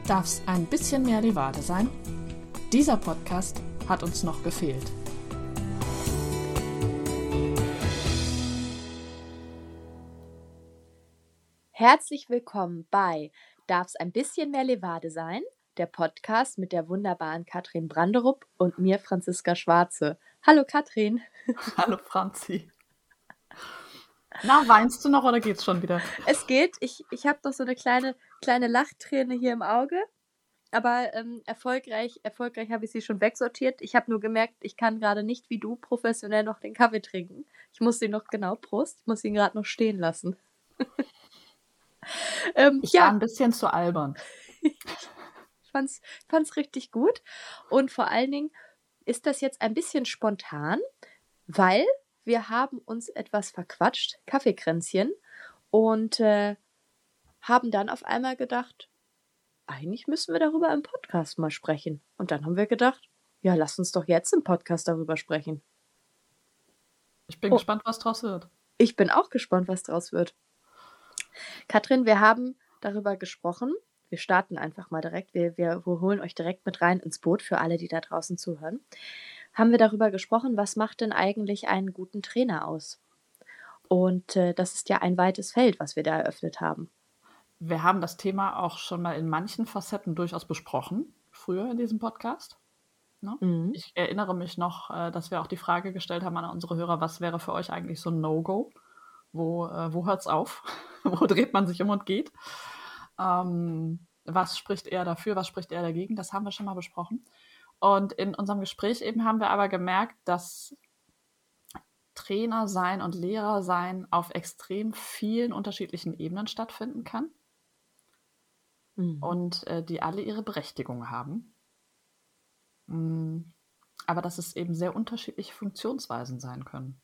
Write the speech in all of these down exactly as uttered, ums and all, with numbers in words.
Darf's ein bisschen mehr Levade sein? Dieser Podcast hat uns noch gefehlt. Herzlich willkommen bei Darf's ein bisschen mehr Levade sein? Der Podcast mit der wunderbaren Katrin Branderup und mir, Franziska Schwarze. Hallo Katrin. Hallo Franzi. Na, weinst du noch oder geht's schon wieder? Es geht. Ich, ich habe doch so eine kleine, kleine Lachträne hier im Auge. Aber ähm, erfolgreich, erfolgreich habe ich sie schon wegsortiert. Ich habe nur gemerkt, ich kann gerade nicht wie du professionell noch den Kaffee trinken. Ich muss ihn noch, genau, Prost, ich muss ihn gerade noch stehen lassen. ähm, Ich ja. war ein bisschen zu albern. Ich fand's, fand's richtig gut. Und vor allen Dingen ist das jetzt ein bisschen spontan, weil wir haben uns etwas verquatscht, Kaffeekränzchen, und äh, haben dann auf einmal gedacht, eigentlich müssen wir darüber im Podcast mal sprechen. Und dann haben wir gedacht, ja, lass uns doch jetzt im Podcast darüber sprechen. Ich bin Oh. gespannt, was draus wird. Ich bin auch gespannt, was draus wird. Katrin, wir haben darüber gesprochen. Wir starten einfach mal direkt. Wir, wir, wir holen euch direkt mit rein ins Boot für alle, die da draußen zuhören. Haben wir darüber gesprochen, was macht denn eigentlich einen guten Trainer aus? Und äh, das ist ja ein weites Feld, was wir da eröffnet haben. Wir haben das Thema auch schon mal in manchen Facetten durchaus besprochen, früher in diesem Podcast. Ne? Mhm. Ich erinnere mich noch, äh, dass wir auch die Frage gestellt haben an unsere Hörer, was wäre für euch eigentlich so ein No-Go? Wo, äh, wo hört es auf? Wo dreht man sich um und geht? Ähm, was spricht eher dafür, was spricht eher dagegen? Das haben wir schon mal besprochen. Und in unserem Gespräch eben haben wir aber gemerkt, dass Trainer sein und Lehrer sein auf extrem vielen unterschiedlichen Ebenen stattfinden kann. Mhm. Und äh, die alle ihre Berechtigung haben. Mhm. Aber dass es eben sehr unterschiedliche Funktionsweisen sein können.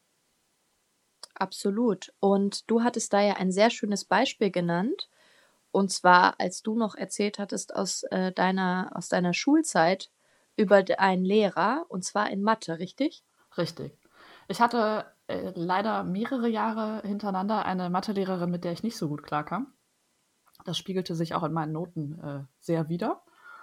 Absolut. Und du hattest da ja ein sehr schönes Beispiel genannt. Und zwar, als du noch erzählt hattest aus, äh, deiner, aus deiner Schulzeit über einen Lehrer, und zwar in Mathe, richtig? Richtig. Ich hatte äh, leider mehrere Jahre hintereinander eine Mathelehrerin, mit der ich nicht so gut klarkam. Das spiegelte sich auch in meinen Noten äh, sehr wider.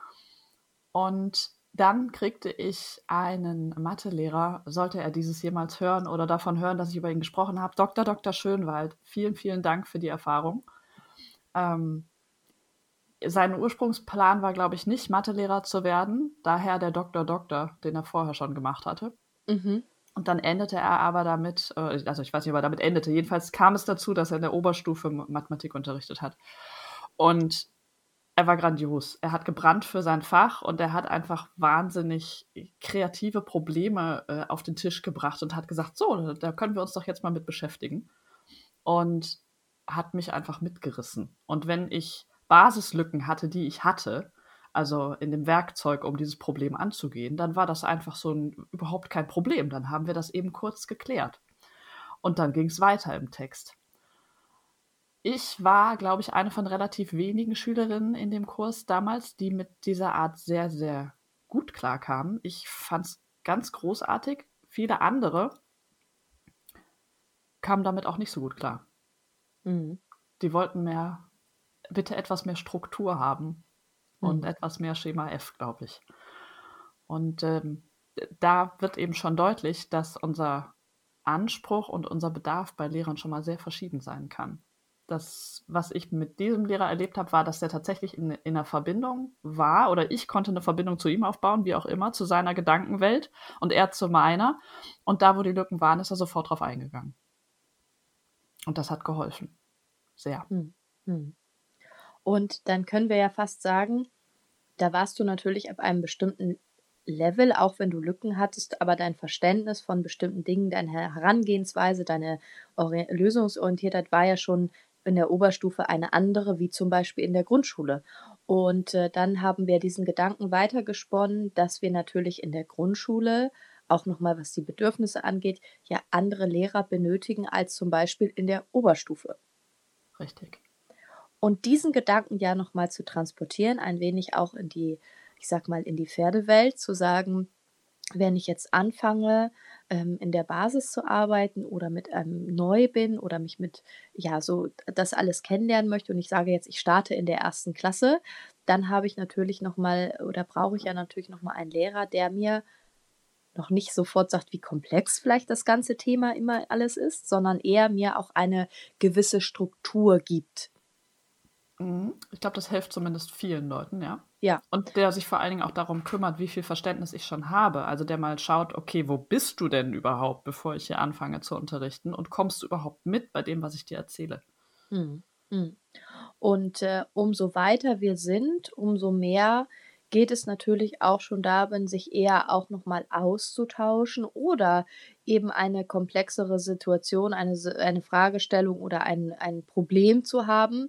Und dann kriegte ich einen Mathelehrer, sollte er dieses jemals hören oder davon hören, dass ich über ihn gesprochen habe, Doktor Doktor Schönwald. Vielen, vielen Dank für die Erfahrung. Ähm, sein Ursprungsplan war, glaube ich, nicht Mathelehrer zu werden, daher der Doktor Doktor, den er vorher schon gemacht hatte. Mhm. Und dann endete er aber damit, äh, also ich weiß nicht, ob er damit endete, jedenfalls kam es dazu, dass er in der Oberstufe Mathematik unterrichtet hat. Und er war grandios. Er hat gebrannt für sein Fach und er hat einfach wahnsinnig kreative Probleme äh, auf den Tisch gebracht und hat gesagt, so, da können wir uns doch jetzt mal mit beschäftigen. Und hat mich einfach mitgerissen. Und wenn ich Basislücken hatte, die ich hatte, also in dem Werkzeug, um dieses Problem anzugehen, dann war das einfach so ein, überhaupt kein Problem. Dann haben wir das eben kurz geklärt. Und dann ging es weiter im Text. Ich war, glaube ich, eine von relativ wenigen Schülerinnen in dem Kurs damals, die mit dieser Art sehr, sehr gut klarkamen. Ich fand es ganz großartig. Viele andere kamen damit auch nicht so gut klar. Mhm. Die wollten mehr, bitte etwas mehr Struktur haben und Mhm. etwas mehr Schema F, glaube ich. Und ähm, da wird eben schon deutlich, dass unser Anspruch und unser Bedarf bei Lehrern schon mal sehr verschieden sein kann. Das, was ich mit diesem Lehrer erlebt habe, war, dass der tatsächlich in, in einer Verbindung war, oder ich konnte eine Verbindung zu ihm aufbauen, wie auch immer, zu seiner Gedankenwelt und er zu meiner. Und da, wo die Lücken waren, ist er sofort drauf eingegangen. Und das hat geholfen. Sehr. Mhm. Und dann können wir ja fast sagen, da warst du natürlich ab einem bestimmten Level, auch wenn du Lücken hattest, aber dein Verständnis von bestimmten Dingen, deine Herangehensweise, deine Ori- Lösungsorientiertheit war ja schon in der Oberstufe eine andere, wie zum Beispiel in der Grundschule. Und äh, dann haben wir diesen Gedanken weitergesponnen, dass wir natürlich in der Grundschule, auch nochmal was die Bedürfnisse angeht, ja andere Lehrer benötigen als zum Beispiel in der Oberstufe. Richtig. Und diesen Gedanken ja nochmal zu transportieren, ein wenig auch in die, ich sag mal, in die Pferdewelt, zu sagen, wenn ich jetzt anfange, ähm, in der Basis zu arbeiten oder mit einem neu bin oder mich mit ja, so das alles kennenlernen möchte und ich sage jetzt, ich starte in der ersten Klasse, dann habe ich natürlich noch mal oder brauche ich ja natürlich noch mal einen Lehrer, der mir noch nicht sofort sagt, wie komplex vielleicht das ganze Thema immer alles ist, sondern eher mir auch eine gewisse Struktur gibt. Mhm. Ich glaube, das hilft zumindest vielen Leuten, ja. Ja. Und der sich vor allen Dingen auch darum kümmert, wie viel Verständnis ich schon habe. Also der mal schaut, okay, wo bist du denn überhaupt, bevor ich hier anfange zu unterrichten? Und kommst du überhaupt mit bei dem, was ich dir erzähle? Mhm. Mhm. Und, äh, umso weiter wir sind, umso mehr geht es natürlich auch schon darin, sich eher auch noch mal auszutauschen oder eben eine komplexere Situation, eine Si eine Fragestellung oder ein ein Problem zu haben,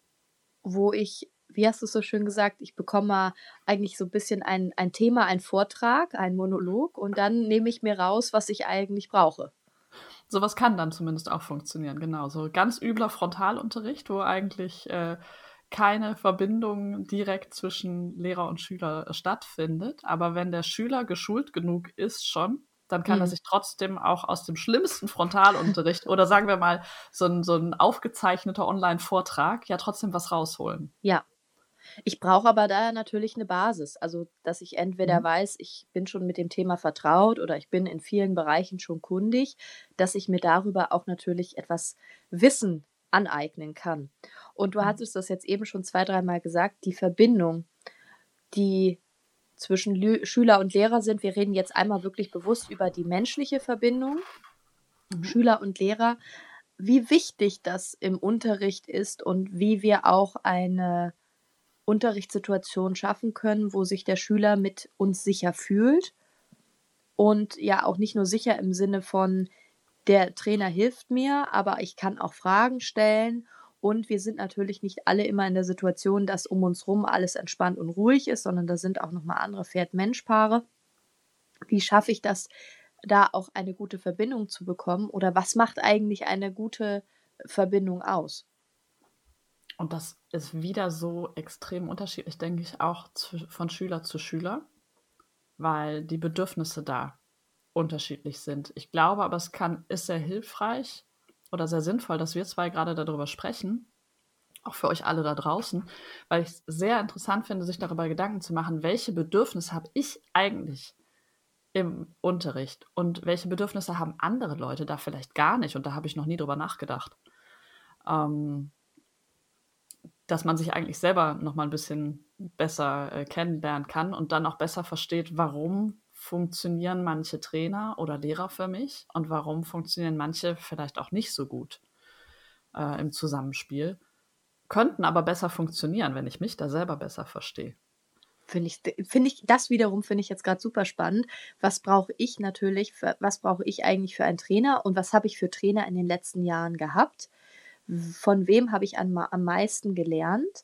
wo ich wie hast du's so schön gesagt, ich bekomme eigentlich so 'n bisschen ein ein Thema, einen Vortrag, einen Monolog und dann nehme ich mir raus, was ich eigentlich brauche. So was kann dann zumindest auch funktionieren, genau. So ganz übler Frontalunterricht, wo eigentlich, äh, keine Verbindung direkt zwischen Lehrer und Schüler äh, stattfindet. Aber wenn der Schüler geschult genug ist schon, dann kann er Mhm. sich trotzdem auch aus dem schlimmsten Frontalunterricht oder sagen wir mal, so 'n so 'n aufgezeichneter Online-Vortrag ja trotzdem was rausholen. Ja. Ich brauche aber da natürlich 'ne Basis, also, dass ich entweder Mhm. weiß, ich bin schon mit dem Thema vertraut oder ich bin in vielen Bereichen schon kundig, dass ich mir darüber auch natürlich etwas Wissen aneignen kann. Und du Mhm. hattest das jetzt eben schon zwei dreimal gesagt, die Verbindung, die zwischen Lü Schüler und Lehrer sind. Wir reden jetzt einmal wirklich bewusst über die menschliche Verbindung, Mhm. Schüler und Lehrer, wie wichtig das im Unterricht ist und wie wir auch eine Unterrichtssituation schaffen können, wo sich der Schüler mit uns sicher fühlt und ja auch nicht nur sicher im Sinne von: „Der Trainer hilft mir, aber ich kann auch Fragen stellen.“ Und wir sind natürlich nicht alle immer in der Situation, dass um uns rum alles entspannt und ruhig ist, sondern da sind auch noch mal andere Pferd-Mensch-Paare. Wie schaffe ich das, da auch eine gute Verbindung zu bekommen oder was macht eigentlich eine gute Verbindung aus? Und das ist wieder so extrem unterschiedlich, denke ich, auch zw von Schüler zu Schüler, weil die Bedürfnisse da unterschiedlich sind. Ich glaube aber, es kann ist sehr hilfreich oder sehr sinnvoll, dass wir zwei grade da drüber sprechen, auch für euch alle da draußen, weil ich's sehr interessant finde, sich darüber Gedanken zu machen: „Welche Bedürfnisse habe ich eigentlich im Unterricht und welche Bedürfnisse haben andere Leute da vielleicht gar nicht?“ Und da habe ich noch nie drüber nachgedacht. Ähm dass man sich eigentlich selber noch mal 'n bisschen besser, äh, kennenlernen kann und dann auch besser versteht, warum funktionieren manche Trainer oder Lehrer für mich und warum funktionieren manche vielleicht auch nicht so gut, äh, im Zusammenspiel, könnten aber besser funktionieren, wenn ich mich da selber besser verstehe. Finde ich d finde ich das wiederum finde ich jetzt grad super spannend. Was brauche ich natürlich für was brauche ich eigentlich für einen Trainer und was habe ich für Trainer in den letzten Jahren gehabt? W von wem habe ich an ma am meisten gelernt?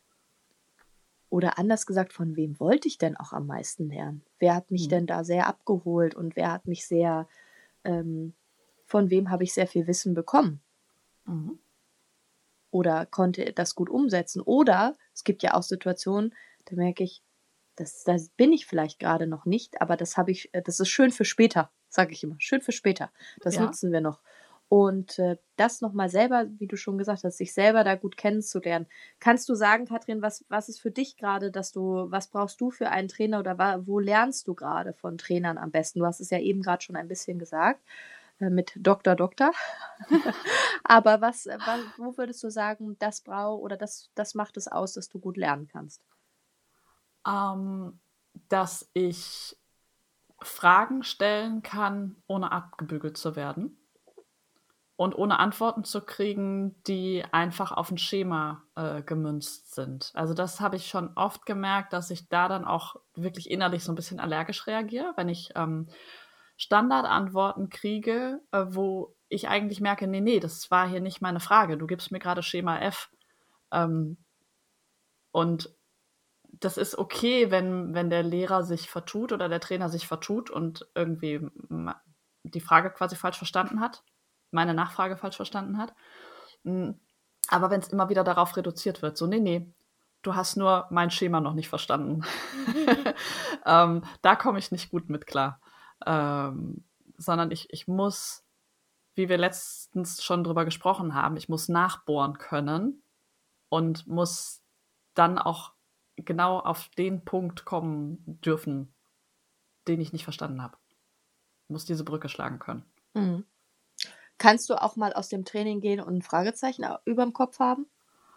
Oder anders gesagt, von wem wollte ich denn auch am meisten lernen? Wer hat mich Mhm. denn da sehr abgeholt und wer hat mich sehr ähm, von wem habe ich sehr viel Wissen bekommen? Mhm. Oder konnte das gut umsetzen? Oder es gibt ja auch Situationen, da merke ich, das das bin ich vielleicht grade noch nicht, aber das habe ich äh, das ist schön für später, sage ich immer, schön für später. Das Ja. nutzen wir noch. Und, äh, das noch mal selber, wie du schon gesagt hast, sich selber da gut kennenzulernen. Kannst du sagen, Katrin, was was ist für dich grade, dass du was brauchst du für einen Trainer oder wa wo lernst du grade von Trainern am besten? Du hast es ja eben grad schon ein bisschen gesagt, äh, mit Doktor, Doktor. Aber was äh, wa wo würdest du sagen, das brau oder das das macht es aus, dass du gut lernen kannst? Ähm, dass ich Fragen stellen kann, ohne abgebügelt zu werden und ohne Antworten zu kriegen, die einfach auf 'n Schema, äh, gemünzt sind. Also, das habe ich schon oft gemerkt, dass ich da dann auch wirklich innerlich so 'n bisschen allergisch reagiere, wenn ich, ähm, Standardantworten kriege, äh, wo ich eigentlich merke: „Ne, ne, das war hier nicht meine Frage. Du gibst mir grade Schema F.“ Ähm und das ist okay, wenn wenn der Lehrer sich vertut oder der Trainer sich vertut und irgendwie m ma die Frage quasi falsch verstanden hat, meine Nachfrage falsch verstanden hat. Hm, aber wenn's immer wieder darauf reduziert wird, so: „Ne, ne, du hast nur mein Schema noch nicht verstanden. ähm, da komme ich nicht gut mit klar. Ähm, sondern ich, ich muss, wie wir letztens schon drüber gesprochen haben, ich muss nachbohren können und muss dann auch genau auf den Punkt kommen dürfen, den ich nicht verstanden habe. Ich muss diese Brücke schlagen können. Mhm. Kannst du auch mal aus dem Training gehen und ein Fragezeichen überm Kopf haben?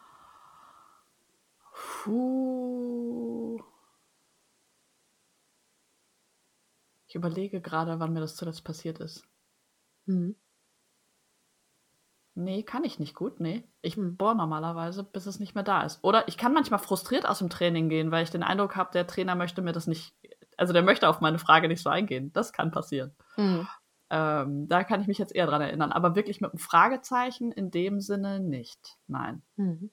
Puh. Ich überlege gerade, wann mir das zuletzt passiert ist. Mhm. Nee, kann ich nicht gut, nee. Ich Hm. bohre normalerweise, bis es nicht mehr da ist. Oder ich kann manchmal frustriert aus dem Training gehen, weil ich den Eindruck habe, der Trainer möchte mir das nicht, also der möchte auf meine Frage nicht so eingehen. Das kann passieren. Mhm. Ähm, da kann ich mich jetzt eher dran erinnern. Aber wirklich mit einem Fragezeichen in dem Sinne nicht. Nein. Mhm.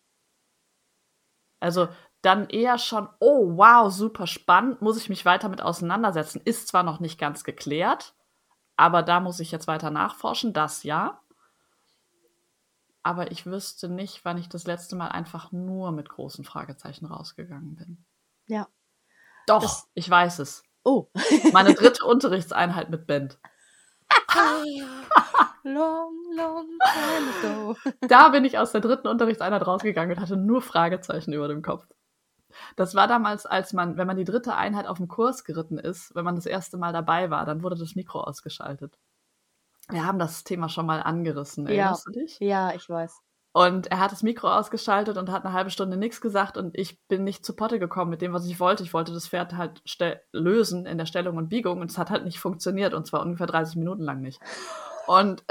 Also dann eher schon, oh wow, super spannend, muss ich mich weiter mit auseinandersetzen. Ist zwar noch nicht ganz geklärt, aber da muss ich jetzt weiter nachforschen, das ja. Aber ich wüsste nicht, wann ich das letzte Mal einfach nur mit großen Fragezeichen rausgegangen bin. Ja. Doch, Das- ich weiß es. Oh. Meine dritte Unterrichtseinheit mit Band. Long, long time ago. Da bin ich aus der dritten Unterrichtseinheit rausgegangen und hatte nur Fragezeichen über dem Kopf. Das war damals, als man, wenn man die dritte Einheit auf dem Kurs geritten ist, wenn man das erste Mal dabei war, dann wurde das Mikro ausgeschaltet. Wir haben das Thema schon mal angerissen, Ja. erinnerst du dich? Ja, ich weiß. Und er hat das Mikro ausgeschaltet und hat eine halbe Stunde nichts gesagt und ich bin nicht zu Potte gekommen mit dem, was ich wollte. Ich wollte das Pferd halt ste- lösen in der Stellung und Biegung und es hat halt nicht funktioniert und zwar ungefähr dreißig Minuten lang nicht. Und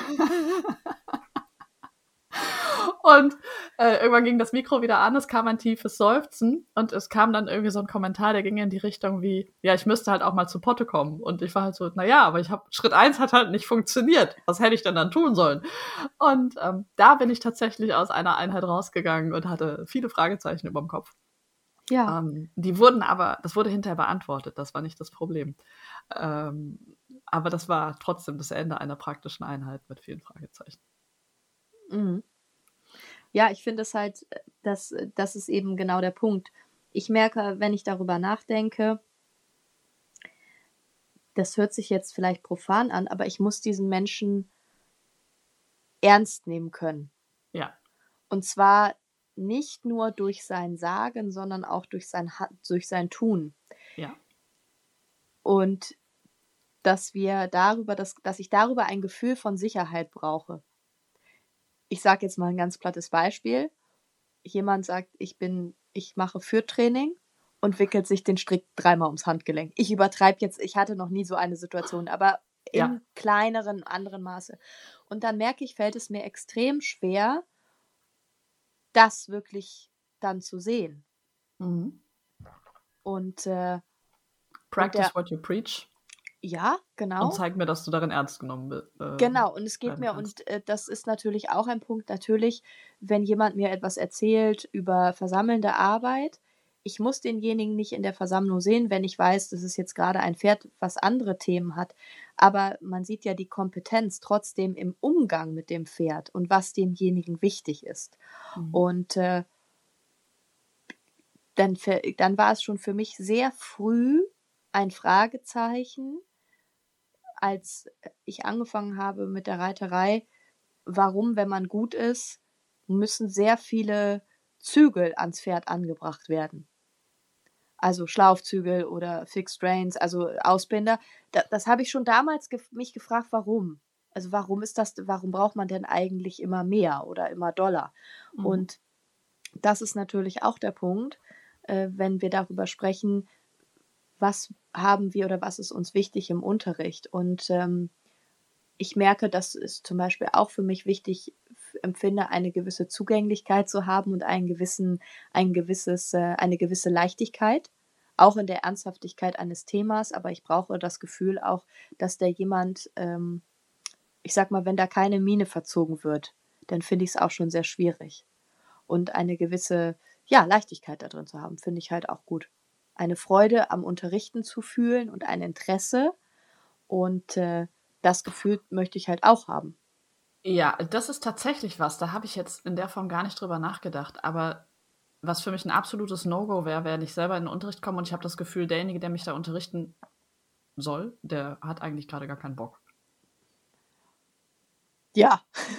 Und äh, irgendwann ging das Mikro wieder an, es kam ein tiefes Seufzen und es kam dann irgendwie so ein Kommentar, der ging in die Richtung wie, ja, ich müsste halt auch mal zu Potte kommen. Und ich war halt so, naja, aber ich habe Schritt eins hat halt nicht funktioniert. Was hätte ich denn dann tun sollen? Und ähm, da bin ich tatsächlich aus einer Einheit rausgegangen und hatte viele Fragezeichen über dem Kopf. Ja. Ähm, die wurden aber, das wurde hinterher beantwortet, das war nicht das Problem. Ähm, aber das war trotzdem das Ende einer praktischen Einheit mit vielen Fragezeichen. Mhm. Ja, ich finde es halt, das, das ist eben genau der Punkt. Ich merke, wenn ich darüber nachdenke, das hört sich jetzt vielleicht profan an, aber ich muss diesen Menschen ernst nehmen können. Ja. Und zwar nicht nur durch sein Sagen, sondern auch durch sein, Ha- durch sein Tun. Ja. Und dass wir darüber, dass, dass ich darüber ein Gefühl von Sicherheit brauche. Ich sage jetzt mal ein ganz plattes Beispiel. Jemand sagt, ich bin, ich mache Führtraining und wickelt sich den Strick dreimal ums Handgelenk. Ich übertreibe jetzt, ich hatte noch nie so eine Situation, aber in Ja. kleineren, anderen Maße. Und dann merke ich, fällt es mir extrem schwer, das wirklich dann zu sehen. Mhm. Und äh, Practice der- what you preach ja, genau. und zeig mir, dass du darin ernst genommen bist. Äh, Genau, und es geht werden mir, kannst. und äh, das ist natürlich auch ein Punkt, natürlich, wenn jemand mir etwas erzählt über versammelnde Arbeit, ich muss denjenigen nicht in der Versammlung sehen, wenn ich weiß, das ist jetzt gerade ein Pferd, was andere Themen hat. Aber man sieht ja die Kompetenz trotzdem im Umgang mit dem Pferd und was demjenigen wichtig ist. Mhm. Und äh, dann, für, dann war es schon für mich sehr früh ein Fragezeichen, als ich angefangen habe mit der Reiterei, warum, wenn man gut ist, müssen sehr viele Zügel ans Pferd angebracht werden. Also Schlaufzügel oder Fixed Reins, also Ausbinder. Da, das habe ich schon damals gef- mich gefragt, warum. Also warum ist das, warum braucht man denn eigentlich immer mehr oder immer doller? Mhm. Und das ist natürlich auch der Punkt, äh, wenn wir darüber sprechen, was haben wir oder was ist uns wichtig im Unterricht. Und ähm, ich merke, dass es zum Beispiel auch für mich wichtig f- empfinde, eine gewisse Zugänglichkeit zu haben und einen gewissen, ein gewisses, äh, eine gewisse Leichtigkeit, auch in der Ernsthaftigkeit eines Themas. Aber ich brauche das Gefühl auch, dass der jemand, ähm, ich sag mal, wenn da keine Miene verzogen wird, dann finde ich es auch schon sehr schwierig. Und eine gewisse, ja, Leichtigkeit da drin zu haben, finde ich halt auch gut. Eine Freude am Unterrichten zu fühlen und ein Interesse, und äh, das Gefühl möchte ich halt auch haben. Ja, das ist tatsächlich was. Da habe ich jetzt in der Form gar nicht drüber nachgedacht. Aber was für mich ein absolutes No-Go wäre, wenn ich selber in den Unterricht komme und ich habe das Gefühl, derjenige, der mich da unterrichten soll, der hat eigentlich gerade gar keinen Bock. Ja.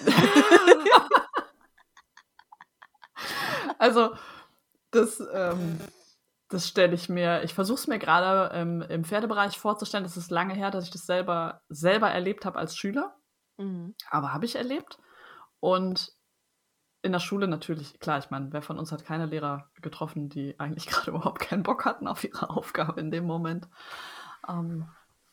Also, das, ähm, das stelle ich mir ich versuche es mir gerade ähm, im Pferdebereich vorzustellen. Das ist lange her, dass ich das selber selber erlebt habe als Schüler, Mhm. aber habe ich erlebt. Und in der Schule natürlich, klar, ich meine, wer von uns hat keine Lehrer getroffen, die eigentlich gerade überhaupt keinen Bock hatten auf ihre Aufgabe in dem Moment. Ähm,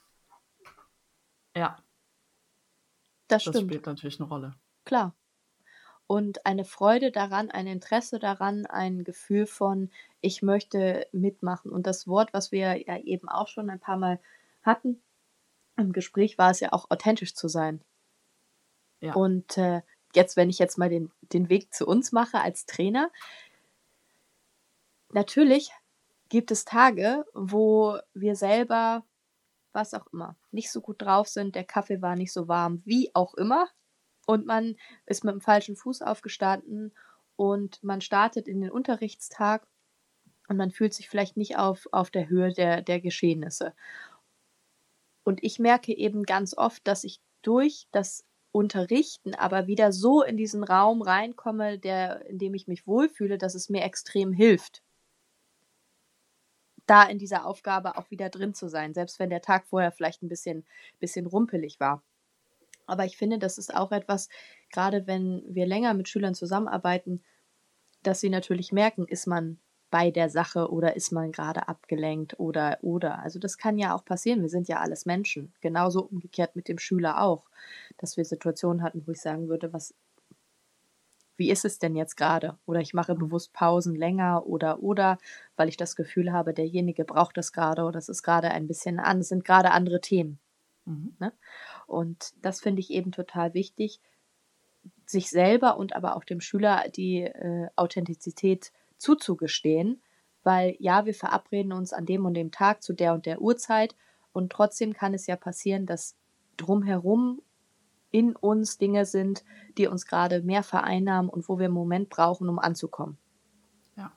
ja, Das das stimmt, spielt natürlich eine Rolle. klar. Und eine Freude daran, ein Interesse daran, ein Gefühl von: „Ich möchte mitmachen.“ Und das Wort, was wir ja eben auch schon ein paar Mal hatten im Gespräch, war es ja auch, authentisch zu sein. Ja. Und, äh, jetzt, wenn ich jetzt mal den den Weg zu uns mache als Trainer, natürlich gibt es Tage, wo wir selber, was auch immer, nicht so gut drauf sind, der Kaffee war nicht so warm, wie auch immer, und man ist mit dem falschen Fuß aufgestanden und man startet in den Unterrichtstag und man fühlt sich vielleicht nicht auf auf der Höhe der der Geschehnisse. Und ich merke eben ganz oft, dass ich durch das Unterrichten aber wieder so in diesen Raum reinkomme, der in dem ich mich wohlfühle, dass es mir extrem hilft, da in dieser Aufgabe auch wieder drin zu sein, selbst wenn der Tag vorher vielleicht ein bisschen bisschen rumpelig war. Aber ich finde, das ist auch etwas, gerade wenn wir länger mit Schülern zusammenarbeiten, dass sie natürlich merken, ist man bei der Sache oder ist man gerade abgelenkt oder oder. Also, das kann ja auch passieren. Wir sind ja alles Menschen. Genauso umgekehrt mit dem Schüler auch, dass wir Situationen hatten, wo ich sagen würde: „Was Wie ist es denn jetzt gerade?“ Oder ich mache Mhm. bewusst Pausen länger oder oder, weil ich das Gefühl habe, derjenige braucht das gerade oder es ist gerade ein bisschen an es sind gerade andere Themen, Mhm. ne? Und das finde ich eben total wichtig, sich selber und aber auch dem Schüler die, äh, Authentizität zuzugestehen, weil ja, wir verabreden uns an dem und dem Tag zu der und der Uhrzeit und trotzdem kann es ja passieren, dass drumherum in uns Dinge sind, die uns gerade mehr vereinnahmen und wo wir 'n Moment brauchen, um anzukommen. Ja.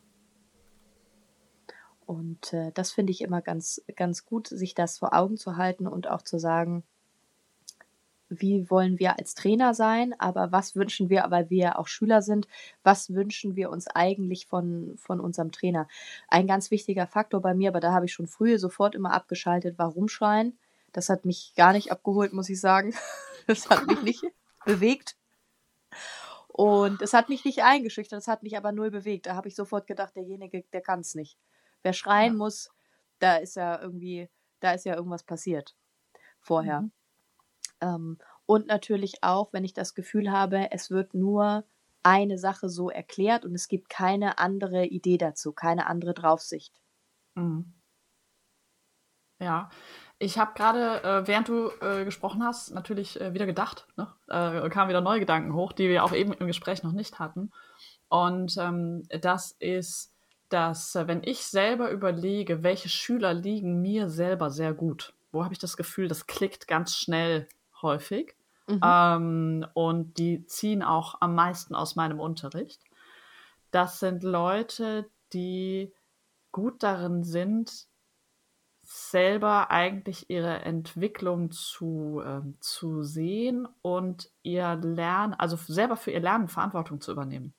Und, äh, das finde ich immer ganz ganz gut, sich das vor Augen zu halten und auch zu sagen: Wie wollen wir als Trainer sein, aber was wünschen wir, weil wir ja auch Schüler sind, was wünschen wir uns eigentlich von von unserem Trainer? Ein ganz wichtiger Faktor bei mir, aber da habe ich schon früh sofort immer abgeschaltet, war Rumschreien. Das hat mich gar nicht abgeholt, muss ich sagen. Das hat mich nicht bewegt und es hat mich nicht eingeschüchtert, es hat mich aber null bewegt. Da habe ich sofort gedacht: „Derjenige, der kann's nicht. Wer schreien Ja. muss, da ist ja irgendwie da ist ja irgendwas passiert vorher.“ Mhm. Ähm, und natürlich auch, wenn ich das Gefühl habe, es wird nur eine Sache so erklärt und es gibt keine andere Idee dazu, keine andere Draufsicht. Mhm. Ja. Ich habe gerade, äh, während du, äh, gesprochen hast, natürlich, äh, wieder gedacht, ne? Äh, kamen wieder neue Gedanken hoch, die wir auch eben im Gespräch noch nicht hatten. Und, ähm, das ist, dass, äh, wenn ich selber überlege, welche Schüler liegen mir selber sehr gut, wo habe ich das Gefühl, das klickt ganz schnell häufig, Mhm, ähm, und die ziehen auch am meisten aus meinem Unterricht. Das sind Leute, die gut darin sind, selber eigentlich ihre Entwicklung zu, ähm, zu sehen und ihr Lernen, also f selber für ihr Lernen Verantwortung zu übernehmen.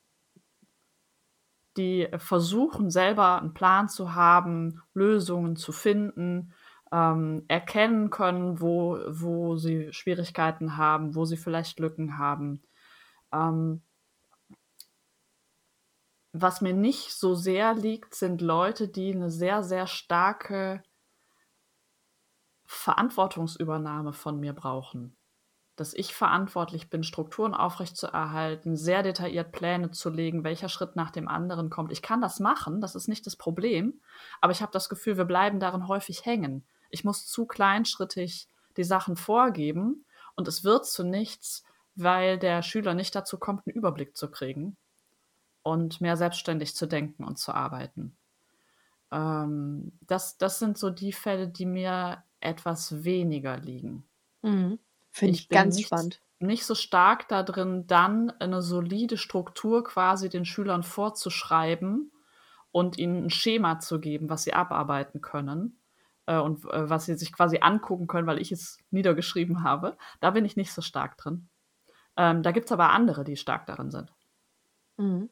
Die versuchen selber einen Plan zu haben, Lösungen zu finden, ähm, erkennen können, wo wo sie Schwierigkeiten haben, wo sie vielleicht Lücken haben. Ähm, was mir nicht so sehr liegt, sind Leute, die eine sehr, sehr starke Verantwortungsübernahme von mir brauchen. Dass ich verantwortlich bin, Strukturen aufrechtzuerhalten, sehr detailliert Pläne zu legen, welcher Schritt nach dem anderen kommt. Ich kann das machen, das ist nicht das Problem, aber ich habe das Gefühl, wir bleiben darin häufig hängen. Ich muss zu kleinschrittig die Sachen vorgeben und es wird zu nichts, weil der Schüler nicht dazu kommt, einen Überblick zu kriegen und mehr selbstständig zu denken und zu arbeiten. Ähm, das das sind so die Fälle, die mir etwas weniger liegen. mhm. Finde Ich ich bin ganz nicht spannend. nicht so stark da drin, dann eine solide Struktur quasi den Schülern vorzuschreiben, und ihnen ein Schema zu geben, was sie abarbeiten können, äh, und äh, was sie sich quasi angucken können, weil ich es niedergeschrieben habe. Da bin ich nicht so stark drin. Ähm, da gibt's aber andere, die stark darin sind. Mhm.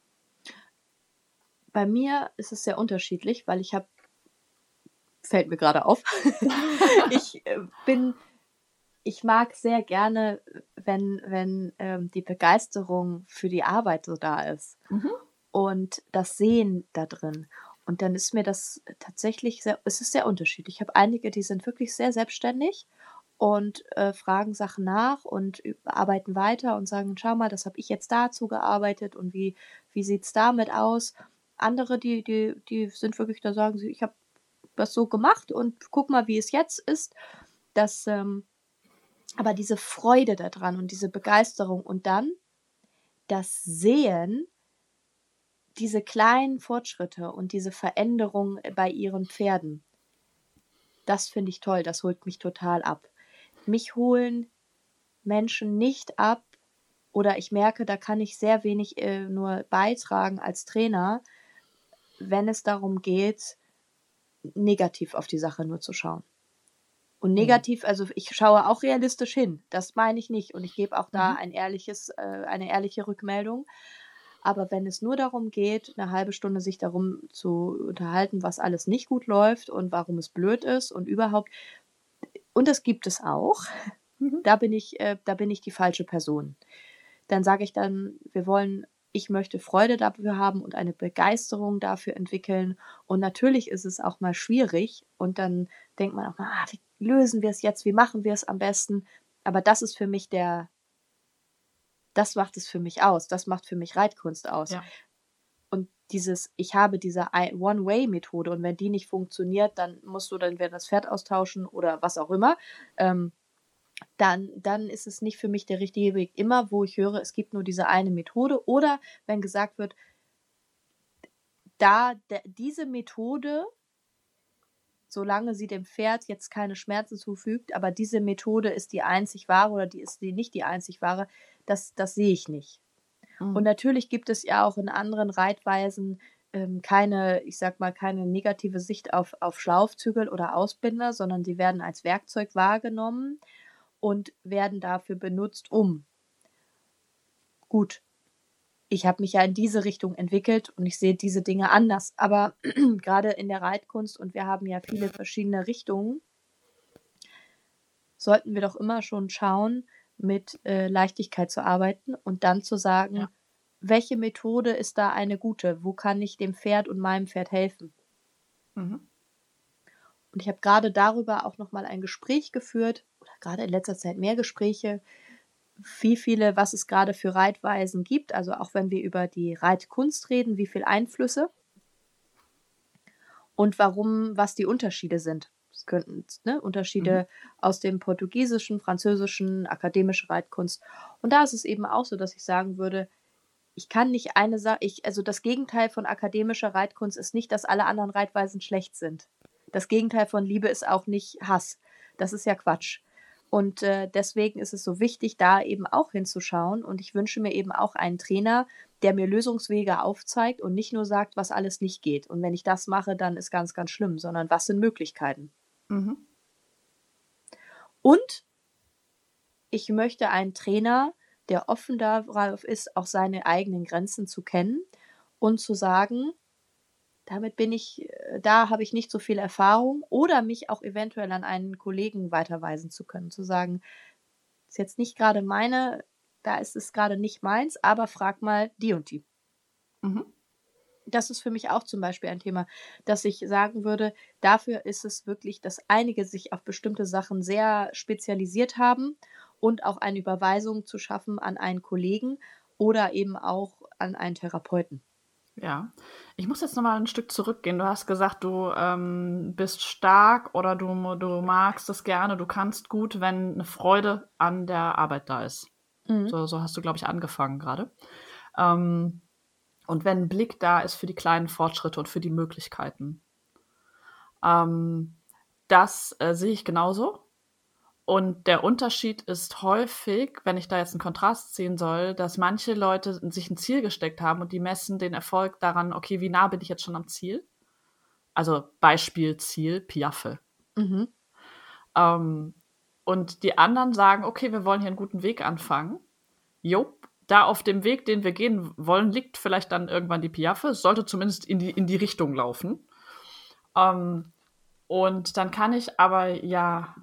Bei mir ist es sehr unterschiedlich, weil ich habe fällt mir gerade auf. Ich äh, bin ich mag sehr gerne, wenn wenn, ähm, die Begeisterung für die Arbeit so da ist Mhm. und das Sehen da drin. Und dann ist mir das tatsächlich sehr es ist sehr unterschiedlich. Ich habe einige, die sind wirklich sehr selbstständig und, äh, fragen Sachen nach und ü arbeiten weiter und sagen: „Schau mal, das habe ich jetzt dazu gearbeitet und wie wie sieht's damit aus?“ Andere, die die die sind wirklich da sagen sie: „Ich habe das so gemacht und guck mal, wie es jetzt ist.“ Das, ähm aber diese Freude da dran und diese Begeisterung und dann das Sehen, diese kleinen Fortschritte und diese Veränderung, äh, bei ihren Pferden, das finde ich toll, das holt mich total ab. Mich holen Menschen nicht ab oder ich merke, da kann ich sehr wenig, äh, nur beitragen als Trainer, wenn es darum geht, negativ auf die Sache nur zu schauen. Und Mhm. negativ also, ich schaue auch realistisch hin, das meine ich nicht und ich gebe auch da Mhm. ein ehrliches äh, eine ehrliche Rückmeldung. Aber wenn es nur darum geht, 'ne halbe Stunde sich darum zu unterhalten, was alles nicht gut läuft und warum es blöd ist und überhaupt und das gibt es auch, Mhm. da bin ich äh, da bin ich die falsche Person. Dann sage ich dann: „Wir wollen ich möchte Freude dafür haben und eine Begeisterung dafür entwickeln.“ Und natürlich ist es auch mal schwierig und dann denkt man auch mal: „Ah, wie lösen wir es jetzt? Wie machen wir es am besten?“ Aber das ist für mich der das macht es für mich aus. Das macht für mich Reitkunst aus. Ja. Und dieses ich habe diese ei One-Way-Methode und wenn die nicht funktioniert, dann musst du dann entweder das Pferd austauschen oder was auch immer. Ähm, dann dann ist es nicht für mich der richtige Weg. Immer, wo ich höre, es gibt nur diese eine Methode oder wenn gesagt wird, da d diese Methode, solange sie dem Pferd jetzt keine Schmerzen zufügt, aber diese Methode ist die einzig wahre oder die ist die nicht die einzig wahre, das das sehe ich nicht. Und Mhm. natürlich gibt es ja auch in anderen Reitweisen, ähm, keine ich sage mal, keine negative Sicht auf auf Schlaufzügel oder Ausbinder, sondern die werden als Werkzeug wahrgenommen und werden dafür benutzt, um gut, ich habe mich ja in diese Richtung entwickelt und ich sehe diese Dinge anders, aber grade in der Reitkunst und wir haben ja viele verschiedene Richtungen sollten wir doch immer schon schauen, mit, äh, Leichtigkeit zu arbeiten und dann zu sagen: Ja. „Welche Methode ist da eine gute? Wo kann ich dem Pferd und meinem Pferd helfen?“ Mhm. Und ich habe grade darüber auch noch mal ein Gespräch geführt oder grade in letzter Zeit mehr Gespräche, wie viele was es grade für Reitweisen gibt, also auch wenn wir über die Reitkunst reden, wie viel Einflüsse und warum was die Unterschiede sind. Es könnten ne, Mhm. Unterschiede aus dem Portugiesischen, Französischen, akademische Reitkunst. Und da ist es eben auch so, dass ich sagen würde, ich kann nicht eine Sa ich also das Gegenteil von akademischer Reitkunst ist nicht, dass alle anderen Reitweisen schlecht sind. Das Gegenteil von Liebe ist auch nicht Hass. Das ist ja Quatsch. Und, äh, deswegen ist es so wichtig, da eben auch hinzuschauen und ich wünsche mir eben auch einen Trainer, der mir Lösungswege aufzeigt und nicht nur sagt, was alles nicht geht. Und wenn ich das mache, dann ist ganz, ganz schlimm, sondern was sind Möglichkeiten? Mhm. Und ich möchte einen Trainer, der offen darauf ist, auch seine eigenen Grenzen zu kennen und zu sagen: „Damit bin ich äh, da habe ich nicht so viel Erfahrung“, oder mich auch eventuell an einen Kollegen weiterweisen zu können, zu sagen: „Ist jetzt nicht grade meine da ist es grade nicht meins, aber frag mal die und die.“ Mhm. Das ist für mich auch zum Beispiel ein Thema, dass ich sagen würde, dafür ist es wirklich, dass einige sich auf bestimmte Sachen sehr spezialisiert haben und auch eine Überweisung zu schaffen an einen Kollegen oder eben auch an einen Therapeuten. Ja. Ich muss jetzt noch mal 'n Stück zurückgehen. Du hast gesagt, du, ähm, bist stark oder du mo du magst es gerne, du kannst gut, wenn 'ne Freude an der Arbeit da ist. Mhm. So so hast du, glaube ich, angefangen grade. Ähm, und wenn 'n Blick da ist für die kleinen Fortschritte und für die Möglichkeiten. Ähm, das, äh, sehe ich genauso. Und der Unterschied ist häufig, wenn ich da jetzt einen Kontrast ziehen soll, dass manche Leute sich ein Ziel gesteckt haben und die messen den Erfolg daran, okay, wie nah bin ich jetzt schon am Ziel? Also Beispiel Ziel, Piaffe. Mhm. Ähm, und die anderen sagen, okay, wir wollen hier einen guten Weg anfangen. Jo, da auf dem Weg, den wir gehen wollen, liegt vielleicht dann irgendwann die Piaffe. Es sollte zumindest in die, in die Richtung laufen. Ähm, und dann kann ich aber ja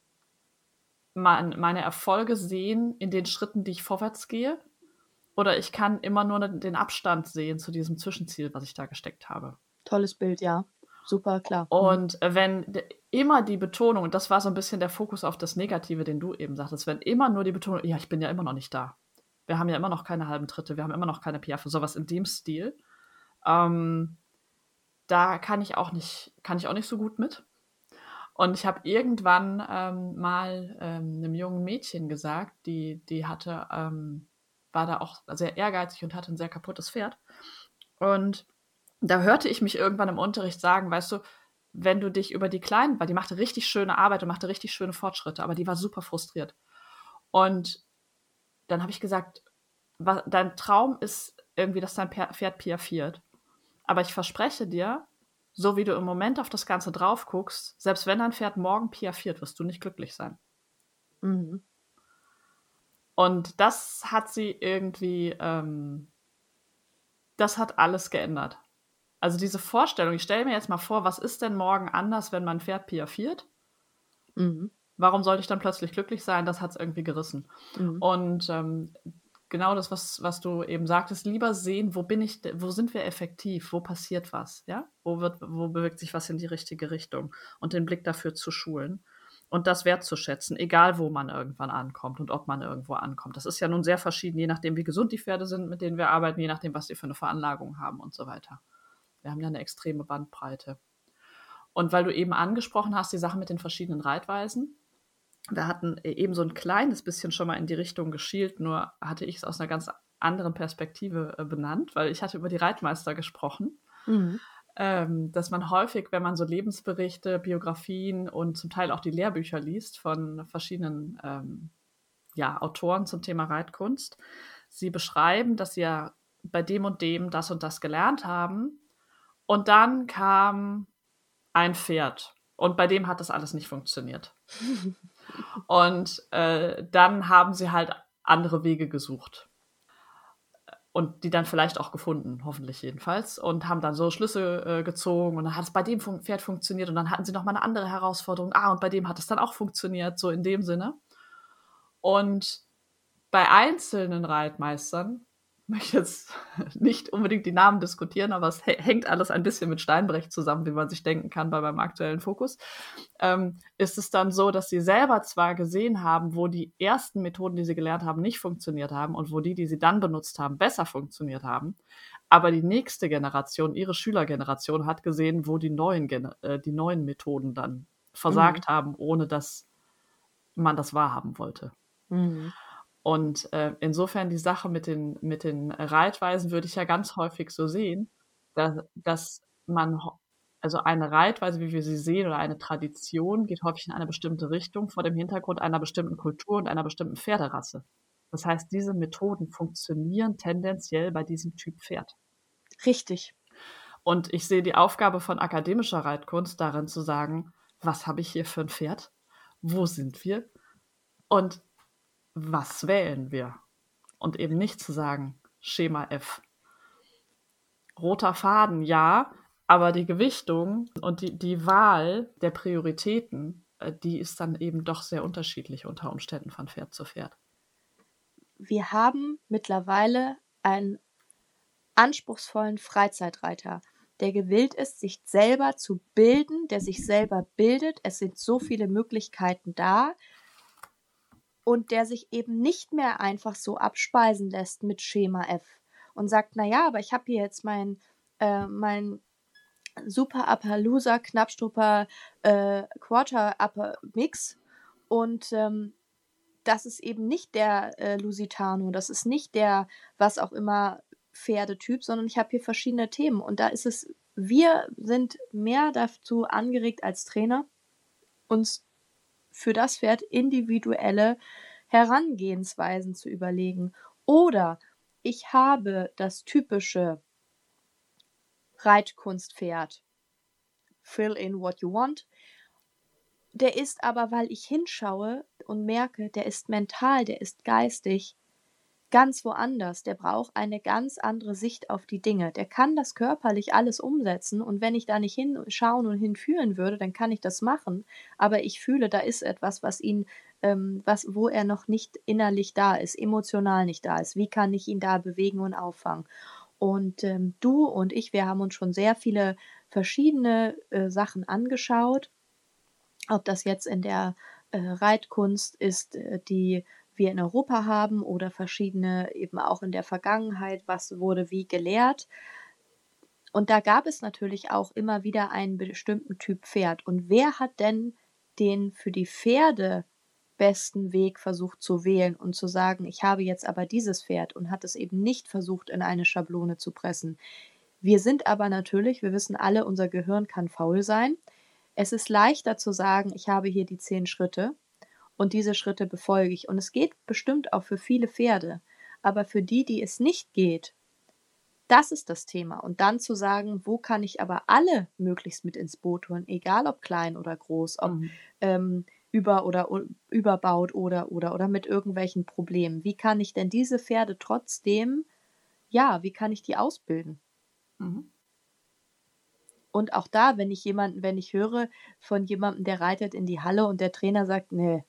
mein, meine Erfolge sehen in den Schritten, die ich vorwärts gehe. Oder ich kann immer nur den Abstand sehen zu diesem Zwischenziel, was ich da gesteckt habe. Tolles Bild, ja. Super, klar. Mhm. Und wenn de- immer die Betonung, und das war so ein bisschen der Fokus auf das Negative, den du eben sagtest, wenn immer nur die Betonung, ja, ich bin ja immer noch nicht da. Wir haben ja immer noch keine halben Tritte, wir haben immer noch keine Piaffe, sowas in dem Stil. Ähm, da kann ich auch nicht, kann ich auch nicht so gut mit. Und ich habe irgendwann ähm, mal ähm, einem jungen Mädchen gesagt, die, die hatte, ähm, war da auch sehr ehrgeizig und hatte ein sehr kaputtes Pferd. Und da hörte ich mich irgendwann im Unterricht sagen, weißt du, wenn du dich über die Kleinen, weil die machte richtig schöne Arbeit und machte richtig schöne Fortschritte, aber die war super frustriert. Und dann habe ich gesagt, wa- dein Traum ist irgendwie, dass dein Per- Pferd piaffiert. Aber ich verspreche dir, so wie du im Moment auf das Ganze drauf guckst, selbst wenn dein Pferd morgen piaffiert, wirst du nicht glücklich sein. Mhm. Und das hat sie irgendwie, ähm, das hat alles geändert. Also diese Vorstellung, ich stelle mir jetzt mal vor, was ist denn morgen anders, wenn mein Pferd piaffiert? Mhm. Warum sollte ich dann plötzlich glücklich sein? Das hat es irgendwie gerissen. Mhm. Und ähm, genau das, was, was du eben sagtest, lieber sehen, wo bin ich, de- wo sind wir effektiv, wo passiert was, ja? Wo wird, wo bewegt sich was in die richtige Richtung? Und den Blick dafür zu schulen und das wertzuschätzen, egal wo man irgendwann ankommt und ob man irgendwo ankommt. Das ist ja nun sehr verschieden, je nachdem, wie gesund die Pferde sind, mit denen wir arbeiten, je nachdem, was sie für eine Veranlagung haben und so weiter. Wir haben ja eine extreme Bandbreite. Und weil du eben angesprochen hast, die Sache mit den verschiedenen Reitweisen, wir hatten eben so ein kleines bisschen schon mal in die Richtung geschielt, nur hatte ich es aus einer ganz anderen Perspektive äh, benannt, weil ich hatte über die Reitmeister gesprochen, Mhm. ähm, dass man häufig, wenn man so Lebensberichte, Biografien und zum Teil auch die Lehrbücher liest von verschiedenen ähm, ja, Autoren zum Thema Reitkunst, sie beschreiben, dass sie ja bei dem und dem das und das gelernt haben und dann kam ein Pferd und bei dem hat das alles nicht funktioniert. Und äh, dann haben sie halt andere Wege gesucht. Und die dann vielleicht auch gefunden, hoffentlich jedenfalls. Und haben dann so Schlüsse äh, gezogen. Und dann hat es bei dem Fun- Pferd funktioniert. Und dann hatten sie nochmal eine andere Herausforderung. Ah, und bei dem hat es dann auch funktioniert, so in dem Sinne. Und bei einzelnen Reitmeistern, ich möchte jetzt nicht unbedingt die Namen diskutieren, aber es hä- hängt alles ein bisschen mit Steinbrecht zusammen, wie man sich denken kann bei meinem aktuellen Fokus, ähm, ist es dann so, dass sie selber zwar gesehen haben, wo die ersten Methoden, die sie gelernt haben, nicht funktioniert haben und wo die, die sie dann benutzt haben, besser funktioniert haben, aber die nächste Generation, ihre Schülergeneration, hat gesehen, wo die neuen, Gen- äh, die neuen Methoden dann versagt Mhm. haben, ohne dass man das wahrhaben wollte. Mhm. Und äh, insofern die Sache mit den, mit den Reitweisen würde ich ja ganz häufig so sehen, dass, dass man, ho- also eine Reitweise, wie wir sie sehen, oder eine Tradition, geht häufig in eine bestimmte Richtung vor dem Hintergrund einer bestimmten Kultur und einer bestimmten Pferderasse. Das heißt, diese Methoden funktionieren tendenziell bei diesem Typ Pferd. Richtig. Und ich sehe die Aufgabe von akademischer Reitkunst darin zu sagen, was habe ich hier für ein Pferd? Wo sind wir? Und was wählen wir? Und eben nicht zu sagen, Schema F. Roter Faden, ja, aber die Gewichtung und die, die Wahl der Prioritäten, äh, die ist dann eben doch sehr unterschiedlich unter Umständen von Pferd zu Pferd. Wir haben mittlerweile einen anspruchsvollen Freizeitreiter, der gewillt ist, sich selber zu bilden, der sich selber bildet. Es sind so viele Möglichkeiten da und der sich eben nicht mehr einfach so abspeisen lässt mit Schema F und sagt, na ja, aber ich habe hier jetzt mein, äh, mein super Appaloosa Knappstupper äh, Quarter Upper Mix und ähm, das ist eben nicht der äh, Lusitano, das ist nicht der, was auch immer, Pferdetyp, sondern ich habe hier verschiedene Themen. Und da ist es, wir sind mehr dazu angeregt als Trainer, uns für das Pferd individuelle Herangehensweisen zu überlegen. Oder ich habe das typische Reitkunstpferd. Fill in what you want. Der ist aber, weil ich hinschaue und merke, der ist mental, der ist geistig ganz woanders. Der braucht eine ganz andere Sicht auf die Dinge. Der kann das körperlich alles umsetzen und wenn ich da nicht hinschauen und hinführen würde, dann kann ich das machen. Aber ich fühle, da ist etwas, was ihn, ähm, was, wo er noch nicht innerlich da ist, emotional nicht da ist. Wie kann ich ihn da bewegen und auffangen? Und ähm, du und ich, wir haben uns schon sehr viele verschiedene äh, Sachen angeschaut. Ob das jetzt in der äh, Reitkunst ist, äh, die wir in Europa haben oder verschiedene eben auch in der Vergangenheit, was wurde wie gelehrt. Und da gab es natürlich auch immer wieder einen bestimmten Typ Pferd. Und wer hat denn den für die Pferde besten Weg versucht zu wählen und zu sagen, ich habe jetzt aber dieses Pferd und hat es eben nicht versucht, in eine Schablone zu pressen. Wir sind aber natürlich, wir wissen alle, unser Gehirn kann faul sein. Es ist leichter zu sagen, ich habe hier die zehn Schritte und diese Schritte befolge ich. Und es geht bestimmt auch für viele Pferde. Aber für die, die es nicht geht, das ist das Thema. Und dann zu sagen, wo kann ich aber alle möglichst mit ins Boot holen, egal ob klein oder groß, ob Mhm. ähm, über- oder u- überbaut oder, oder, oder mit irgendwelchen Problemen. Wie kann ich denn diese Pferde trotzdem, ja, wie kann ich die ausbilden? Mhm. Und auch da, wenn ich jemanden, wenn ich höre von jemandem, der reitet in die Halle und der Trainer sagt, nee,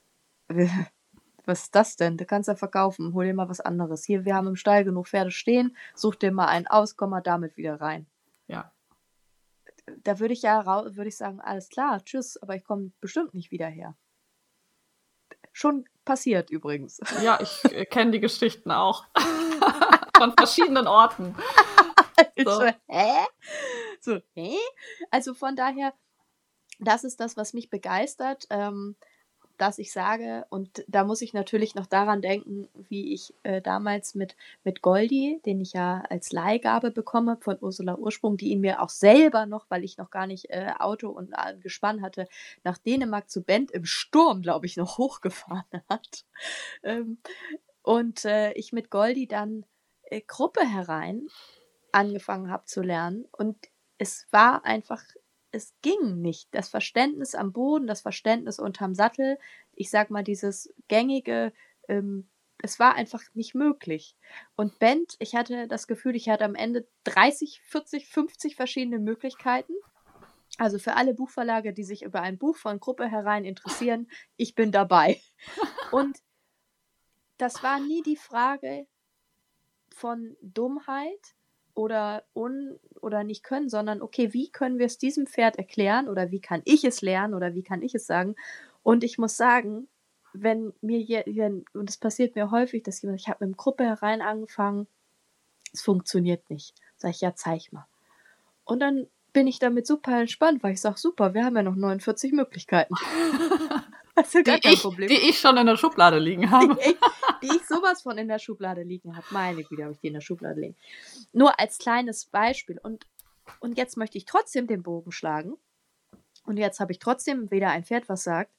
was ist das denn? Du kannst ja verkaufen, hol dir mal was anderes. Hier, wir haben im Stall genug Pferde stehen, such dir mal einen aus, komm mal damit wieder rein. Ja. Da würde ich ja rau- würde ich sagen, alles klar, tschüss, aber ich komme bestimmt nicht wieder her. Schon passiert übrigens. Ja, ich äh, kenne die Geschichten auch. Von verschiedenen Orten. So, So. hä? So, hä? Also von daher, das ist das, was mich begeistert, ähm, dass ich sage, und da muss ich natürlich noch daran denken, wie ich äh, damals mit, mit Goldi, den ich ja als Leihgabe bekomme von Ursula Ursprung, die ihn mir auch selber noch, weil ich noch gar nicht äh, Auto und äh, Gespann hatte, nach Dänemark zu Bend im Sturm, glaube ich, noch hochgefahren hat. Ähm, und äh, ich mit Goldi dann äh, Gruppe herein angefangen habe zu lernen. Und es war einfach, es ging nicht. Das Verständnis am Boden, das Verständnis unterm Sattel, ich sag mal, dieses gängige, ähm, es war einfach nicht möglich. Und Bent, ich hatte das Gefühl, ich hatte am Ende dreißig, vierzig, fünfzig verschiedene Möglichkeiten. Also für alle Buchverlage, die sich über ein Buch von Gruppe herein interessieren, ich bin dabei. Und das war nie die Frage von Dummheit oder un oder nicht können, sondern okay, wie können wir es diesem Pferd erklären oder wie kann ich es lernen oder wie kann ich es sagen? Und ich muss sagen, wenn mir je, wenn, und es passiert mir häufig, dass jemand, ich habe mit dem Gruppe herein angefangen, es funktioniert nicht. Sag ich, ja, zeig mal. Und dann bin ich damit super entspannt, weil ich sage, super, wir haben ja noch neunundvierzig Möglichkeiten. Das ist ja gar Die kein ich, Problem. die ich schon in der Schublade liegen habe. Die ich, die ich sowas von in der Schublade liegen habe. Meine Güte, habe ich die in der Schublade liegen. Nur als kleines Beispiel. Und, und jetzt möchte ich trotzdem den Bogen schlagen. Und jetzt habe ich trotzdem wieder ein Pferd, was sagt,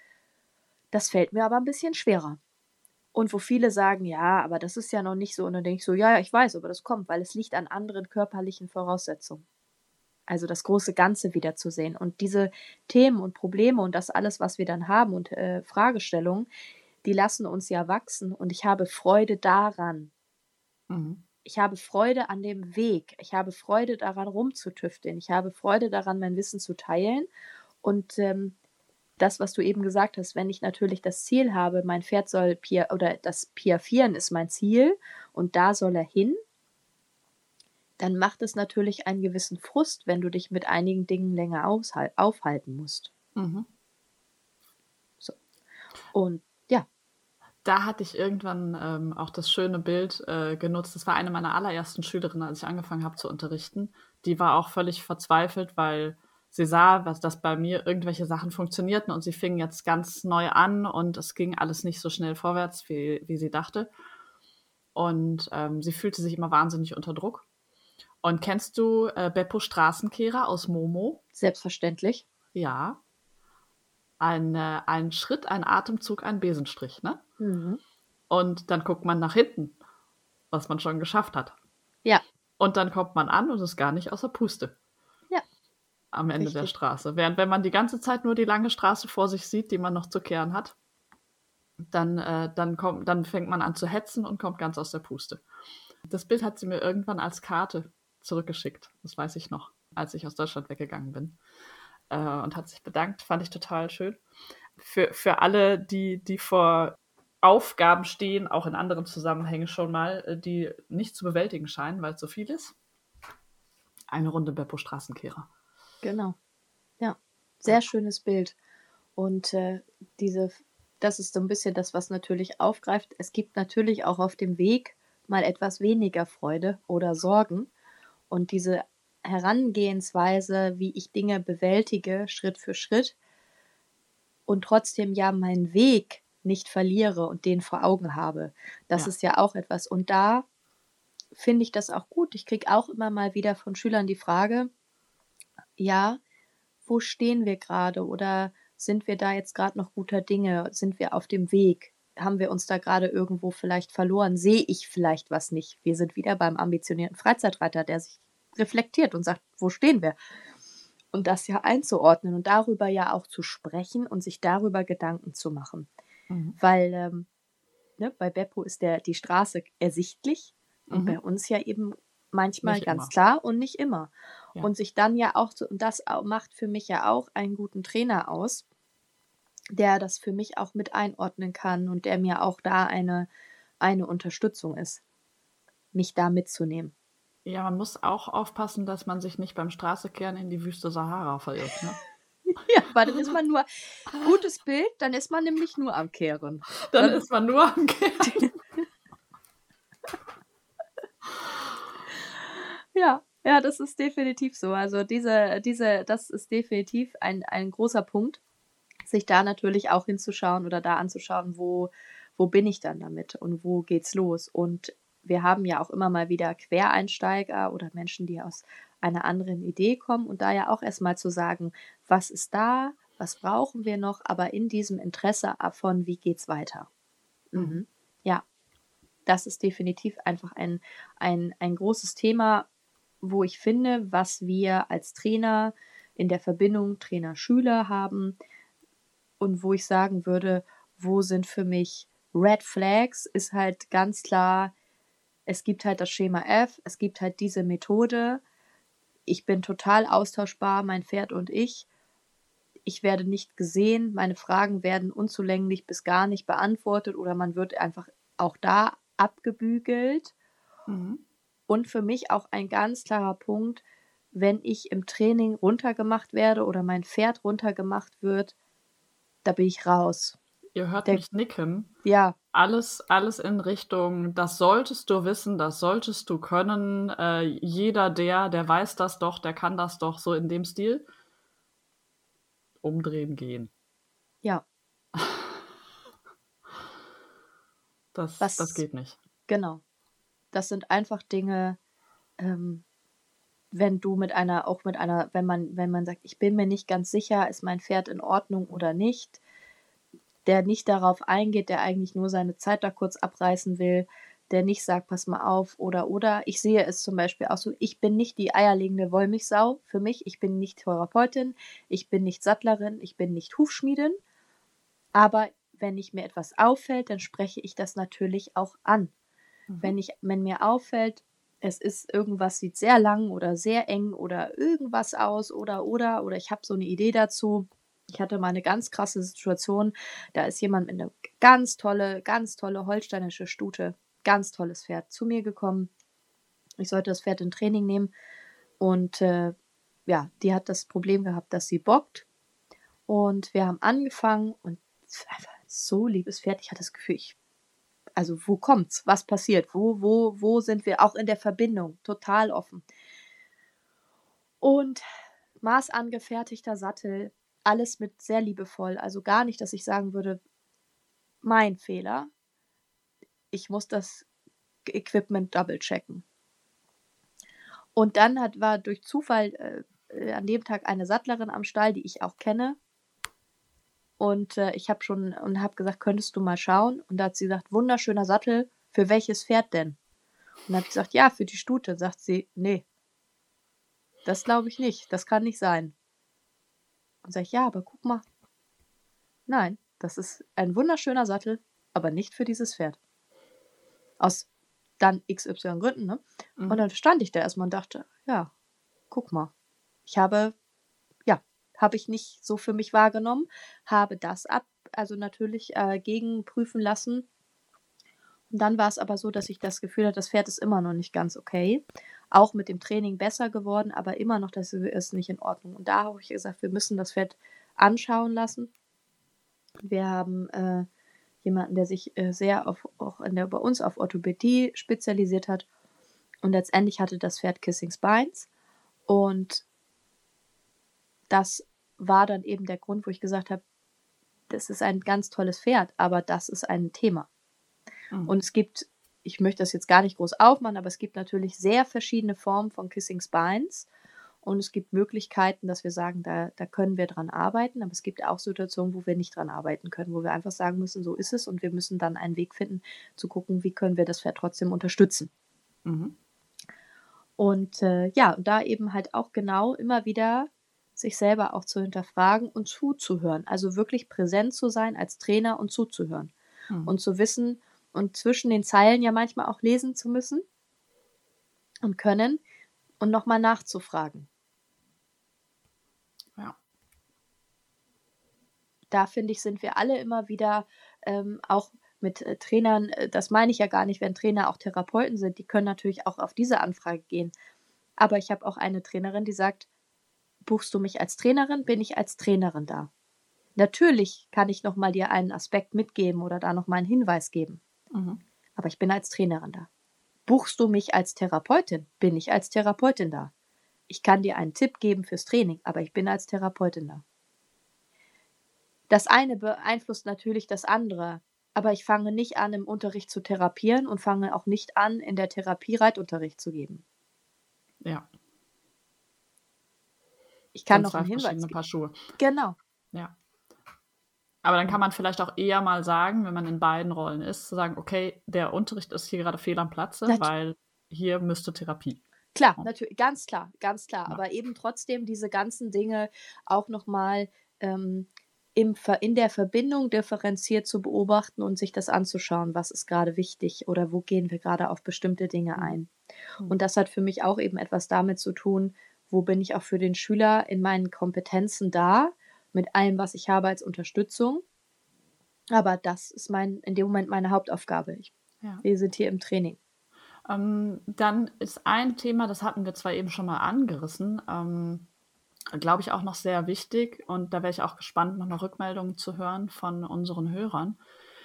das fällt mir aber ein bisschen schwerer. Und wo viele sagen, ja, aber das ist ja noch nicht so. Und dann denke ich so, ja, ja, ich weiß, aber das kommt, weil es liegt an anderen körperlichen Voraussetzungen. Also das große Ganze wiederzusehen. Und diese Themen und Probleme und das alles, was wir dann haben und äh, Fragestellungen, die lassen uns ja wachsen. Und ich habe Freude daran. Mhm. Ich habe Freude an dem Weg. Ich habe Freude daran, rumzutüfteln. Ich habe Freude daran, mein Wissen zu teilen. Und ähm, das, was du eben gesagt hast, wenn ich natürlich das Ziel habe, mein Pferd soll Pia oder das Piafieren ist mein Ziel und da soll er hin, dann macht es natürlich einen gewissen Frust, wenn du dich mit einigen Dingen länger aushal- aufhalten musst. Mhm. So. Und ja, Da hatte ich irgendwann ähm, auch das schöne Bild äh, genutzt. Das war eine meiner allerersten Schülerinnen, als ich angefangen habe zu unterrichten. Die war auch völlig verzweifelt, weil sie sah, was, dass bei mir irgendwelche Sachen funktionierten und sie fing jetzt ganz neu an und es ging alles nicht so schnell vorwärts, wie, wie sie dachte. Und ähm, sie fühlte sich immer wahnsinnig unter Druck. Und kennst du äh, Beppo Straßenkehrer aus Momo? selbstverständlich. Ja. ein, äh, ein Schritt, ein Atemzug, ein Besenstrich, ne? Mhm. Und dann guckt man nach hinten, was man schon geschafft hat. Ja. Und dann kommt man an und ist gar nicht außer Puste. Ja. Am Ende der Richtig. Straße. Während wenn man die ganze Zeit nur die lange Straße vor sich sieht, die man noch zu kehren hat, dann, äh, dann, kommt, dann fängt man an zu hetzen und kommt ganz aus der Puste. Das Bild hat sie mir irgendwann als Karte zurückgeschickt. Das weiß ich noch, als ich aus Deutschland weggegangen bin. Äh, und hat sich bedankt. Fand ich total schön. Für, für alle, die, die vor Aufgaben stehen, auch in anderen Zusammenhängen schon mal, äh, die nicht zu bewältigen scheinen, weil es so viel ist. Eine Runde Beppo Straßenkehrer. Genau. Ja. Sehr schönes Bild. Und äh, diese, das ist so ein bisschen das, was natürlich aufgreift. Es gibt natürlich auch auf dem Weg mal etwas weniger Freude oder Sorgen. Und diese Herangehensweise, wie ich Dinge bewältige, Schritt für Schritt, und trotzdem ja meinen Weg nicht verliere und den vor Augen habe, das Ja. ist ja auch etwas. Und da finde ich das auch gut. Ich kriege auch immer mal wieder von Schülern die Frage, ja, wo stehen wir gerade oder sind wir da jetzt gerade noch guter Dinge? Sind wir auf dem Weg? Haben wir uns da gerade irgendwo vielleicht verloren? Sehe ich vielleicht was nicht? Wir sind wieder beim ambitionierten Freizeitreiter, der sich reflektiert und sagt, wo stehen wir? Und das ja einzuordnen und darüber ja auch zu sprechen und sich darüber Gedanken zu machen. Mhm. Weil ähm, ne, bei Beppo ist der, die Straße ersichtlich und Mhm. bei uns ja eben manchmal Nicht ganz immer. klar und nicht immer. Ja. Und sich dann ja auch, so, und das au- macht für mich ja auch einen guten Trainer aus, der das für mich auch mit einordnen kann und der mir auch da eine, eine Unterstützung ist, mich da mitzunehmen. Ja, man muss auch aufpassen, dass man sich nicht beim Straßekehren in die Wüste Sahara verirrt. Ne? Ja, weil dann ist man nur, gutes Bild, dann ist man nämlich nur am Kehren. Dann Dann- ist man nur am Kehren. Ja, ja, das ist definitiv so. Also diese, diese, das ist definitiv ein, ein großer Punkt, sich da natürlich auch hinzuschauen oder da anzuschauen, wo, wo bin ich dann damit und wo geht's los. Und wir haben ja auch immer mal wieder Quereinsteiger oder Menschen, die aus einer anderen Idee kommen und da ja auch erstmal zu sagen, was ist da, was brauchen wir noch, aber in diesem Interesse davon, wie geht's weiter. Mhm. Ja, das ist definitiv einfach ein, ein, ein großes Thema, wo ich finde, was wir als Trainer in der Verbindung Trainer-Schüler haben und wo ich sagen würde, wo sind für mich Red Flags, ist halt ganz klar, es gibt halt das Schema F, es gibt halt diese Methode, ich bin total austauschbar, mein Pferd und ich, ich werde nicht gesehen, meine Fragen werden unzulänglich bis gar nicht beantwortet oder man wird einfach auch da abgebügelt. Mhm. Und für mich auch ein ganz klarer Punkt, wenn ich im Training runtergemacht werde oder mein Pferd runtergemacht wird, da bin ich raus. Ihr hört Der, mich nicken. ja, Alles, alles in Richtung, das solltest du wissen, das solltest du können. Äh, jeder, der, der weiß das doch, der kann das doch, so in dem Stil. Umdrehen, gehen. ja, Das, das was, geht nicht. genau. Das sind einfach Dinge, ähm, wenn du mit einer, auch mit einer, wenn man, wenn man sagt, ich bin mir nicht ganz sicher, ist mein Pferd in Ordnung oder nicht, der nicht darauf eingeht, der eigentlich nur seine Zeit da kurz abreißen will, der nicht sagt, pass mal auf, oder, oder. Ich sehe es zum Beispiel auch so, ich bin nicht die eierlegende Wollmilchsau für mich, ich bin nicht Therapeutin, ich bin nicht Sattlerin, ich bin nicht Hufschmiedin, aber wenn ich mir etwas auffällt, dann spreche ich das natürlich auch an. Mhm. Wenn ich, wenn mir auffällt, es ist irgendwas sieht sehr lang oder sehr eng oder irgendwas aus oder oder oder ich habe so eine Idee dazu. Ich hatte mal eine ganz krasse Situation, da ist jemand mit 'ne ganz tolle ganz tolle holsteinische Stute, ganz tolles Pferd, zu mir gekommen. Ich sollte das Pferd in Training nehmen und, äh, ja, die hat das Problem gehabt, dass sie bockt und wir haben angefangen und es war einfach so liebes Pferd. Ich hatte das Gefühl, ich also wo kommt's? Was passiert? Wo, wo, wo sind wir auch in der Verbindung? Total offen. Und maßangefertigter Sattel, alles mit sehr liebevoll. Also gar nicht, dass ich sagen würde, mein Fehler. Ich muss das Equipment double checken. Und dann hat, war durch Zufall äh, äh, an dem Tag eine Sattlerin am Stall, die ich auch kenne. Und äh, ich habe schon und habe gesagt, könntest du mal schauen? Und da hat sie gesagt, wunderschöner Sattel, für welches Pferd denn? Und dann habe ich gesagt, ja, für die Stute. Sagt sie, nee, das glaube ich nicht, das kann nicht sein. Und sage ich, ja, aber guck mal. Nein, das ist ein wunderschöner Sattel, aber nicht für dieses Pferd. Aus dann X Y Gründen, ne? Mhm. Und dann stand ich da erstmal und dachte, ja, guck mal. Ich habe, ja, habe ich nicht so für mich wahrgenommen, habe das ab, also natürlich äh, gegenprüfen lassen. Und dann war es aber so, dass ich das Gefühl hatte, das Pferd ist immer noch nicht ganz okay. Auch mit dem Training besser geworden, aber immer noch, das ist nicht in Ordnung. Und da habe ich gesagt, wir müssen das Pferd anschauen lassen. Wir haben äh, jemanden, der sich äh, sehr auf, auch in der, bei uns auf Orthopädie spezialisiert hat. Und letztendlich hatte das Pferd Kissing Spines. Und das war dann eben der Grund, wo ich gesagt habe, das ist ein ganz tolles Pferd, aber das ist ein Thema. Mhm. Und es gibt, ich möchte das jetzt gar nicht groß aufmachen, aber es gibt natürlich sehr verschiedene Formen von Kissing Spines. Und es gibt Möglichkeiten, dass wir sagen, da, da können wir dran arbeiten. Aber es gibt auch Situationen, wo wir nicht dran arbeiten können, wo wir einfach sagen müssen, so ist es. Und wir müssen dann einen Weg finden, zu gucken, wie können wir das Pferd trotzdem unterstützen. Mhm. Und äh, ja, und da eben halt auch genau immer wieder sich selber auch zu hinterfragen und zuzuhören. Also wirklich präsent zu sein als Trainer und zuzuhören. Mhm. Und zu wissen und zwischen den Zeilen ja manchmal auch lesen zu müssen und können und nochmal nachzufragen. Ja. Da finde ich, sind wir alle immer wieder ähm, auch mit äh, Trainern, äh, das meine ich ja gar nicht, wenn Trainer auch Therapeuten sind, die können natürlich auch auf diese Anfrage gehen. Aber ich habe auch eine Trainerin, die sagt, buchst du mich als Trainerin, bin ich als Trainerin da. Natürlich kann ich nochmal dir einen Aspekt mitgeben oder da nochmal einen Hinweis geben. Mhm. Aber ich bin als Trainerin da. Buchst du mich als Therapeutin, bin ich als Therapeutin da. Ich kann dir einen Tipp geben fürs Training, aber ich bin als Therapeutin da. Das eine beeinflusst natürlich das andere, aber ich fange nicht an, im Unterricht zu therapieren und fange auch nicht an, in der Therapie Reitunterricht zu geben. Ja. Ich kann Sind noch zwei einen Hinweis verschiedene geben. Paar Schuhe. Genau. Ja. Aber dann kann man vielleicht auch eher mal sagen, wenn man in beiden Rollen ist, zu sagen, okay, der Unterricht ist hier gerade fehl am Platze, Nat weil hier müsste Therapie. Klar, Ja. natürlich, ganz klar, ganz klar. Ja. Aber eben trotzdem diese ganzen Dinge auch nochmal ähm, im Ver in der Verbindung differenziert zu beobachten und sich das anzuschauen, was ist gerade wichtig oder wo gehen wir gerade auf bestimmte Dinge Mhm. ein. Mhm. Und das hat für mich auch eben etwas damit zu tun, wo bin ich auch für den Schüler in meinen Kompetenzen da, mit allem, was ich habe als Unterstützung. Aber das ist mein, in dem Moment meine Hauptaufgabe. Ich, Ja. wir sind hier im Training. Ähm, dann ist ein Thema, das hatten wir zwar eben schon mal angerissen, ähm, glaube ich auch noch sehr wichtig. Und da wäre ich auch gespannt, noch eine Rückmeldung zu hören von unseren Hörern.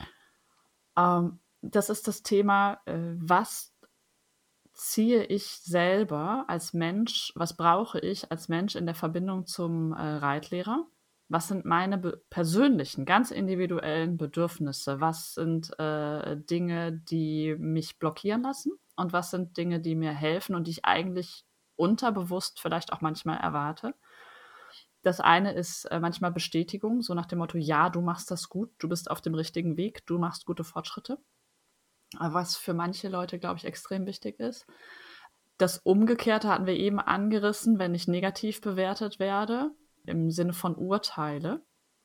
Ähm, das ist das Thema, äh, was ziehe ich selber als Mensch, was brauche ich als Mensch in der Verbindung zum äh, Reitlehrer? Was sind meine be persönlichen, ganz individuellen Bedürfnisse? Was sind äh, Dinge, die mich blockieren lassen? Und was sind Dinge, die mir helfen und die ich eigentlich unterbewusst vielleicht auch manchmal erwarte? Das eine ist äh, manchmal Bestätigung, so nach dem Motto, ja, du machst das gut, du bist auf dem richtigen Weg, du machst gute Fortschritte. Was für manche Leute, glaube ich, extrem wichtig ist. Das Umgekehrte hatten wir eben angerissen, wenn ich negativ bewertet werde, im Sinne von Urteile,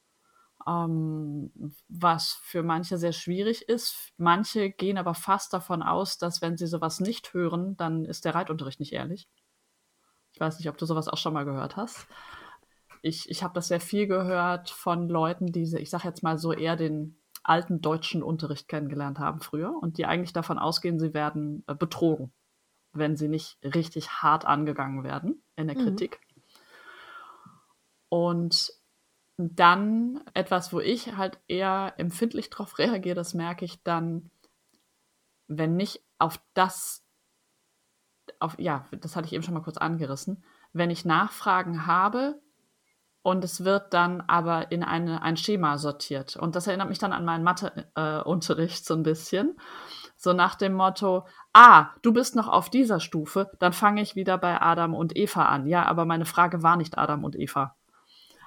ähm, was für manche sehr schwierig ist. Manche gehen aber fast davon aus, dass wenn sie sowas nicht hören, dann ist der Reitunterricht nicht ehrlich. Ich weiß nicht, ob du sowas auch schon mal gehört hast. Ich, ich habe das sehr viel gehört von Leuten, die, ich sage jetzt mal so eher den alten deutschen Unterricht kennengelernt haben früher und die eigentlich davon ausgehen, sie werden äh, betrogen, wenn sie nicht richtig hart angegangen werden in der Mhm. Kritik. Und dann etwas, wo ich halt eher empfindlich drauf reagiere, das merke ich dann, wenn nicht auf das, auf, ja, das hatte ich eben schon mal kurz angerissen, wenn ich Nachfragen habe und es wird dann aber in eine, ein Schema sortiert. Und das erinnert mich dann an meinen Matheunterricht äh, so ein bisschen. So nach dem Motto, ah, du bist noch auf dieser Stufe, dann fange ich wieder bei Adam und Eva an. Ja, aber meine Frage war nicht Adam und Eva.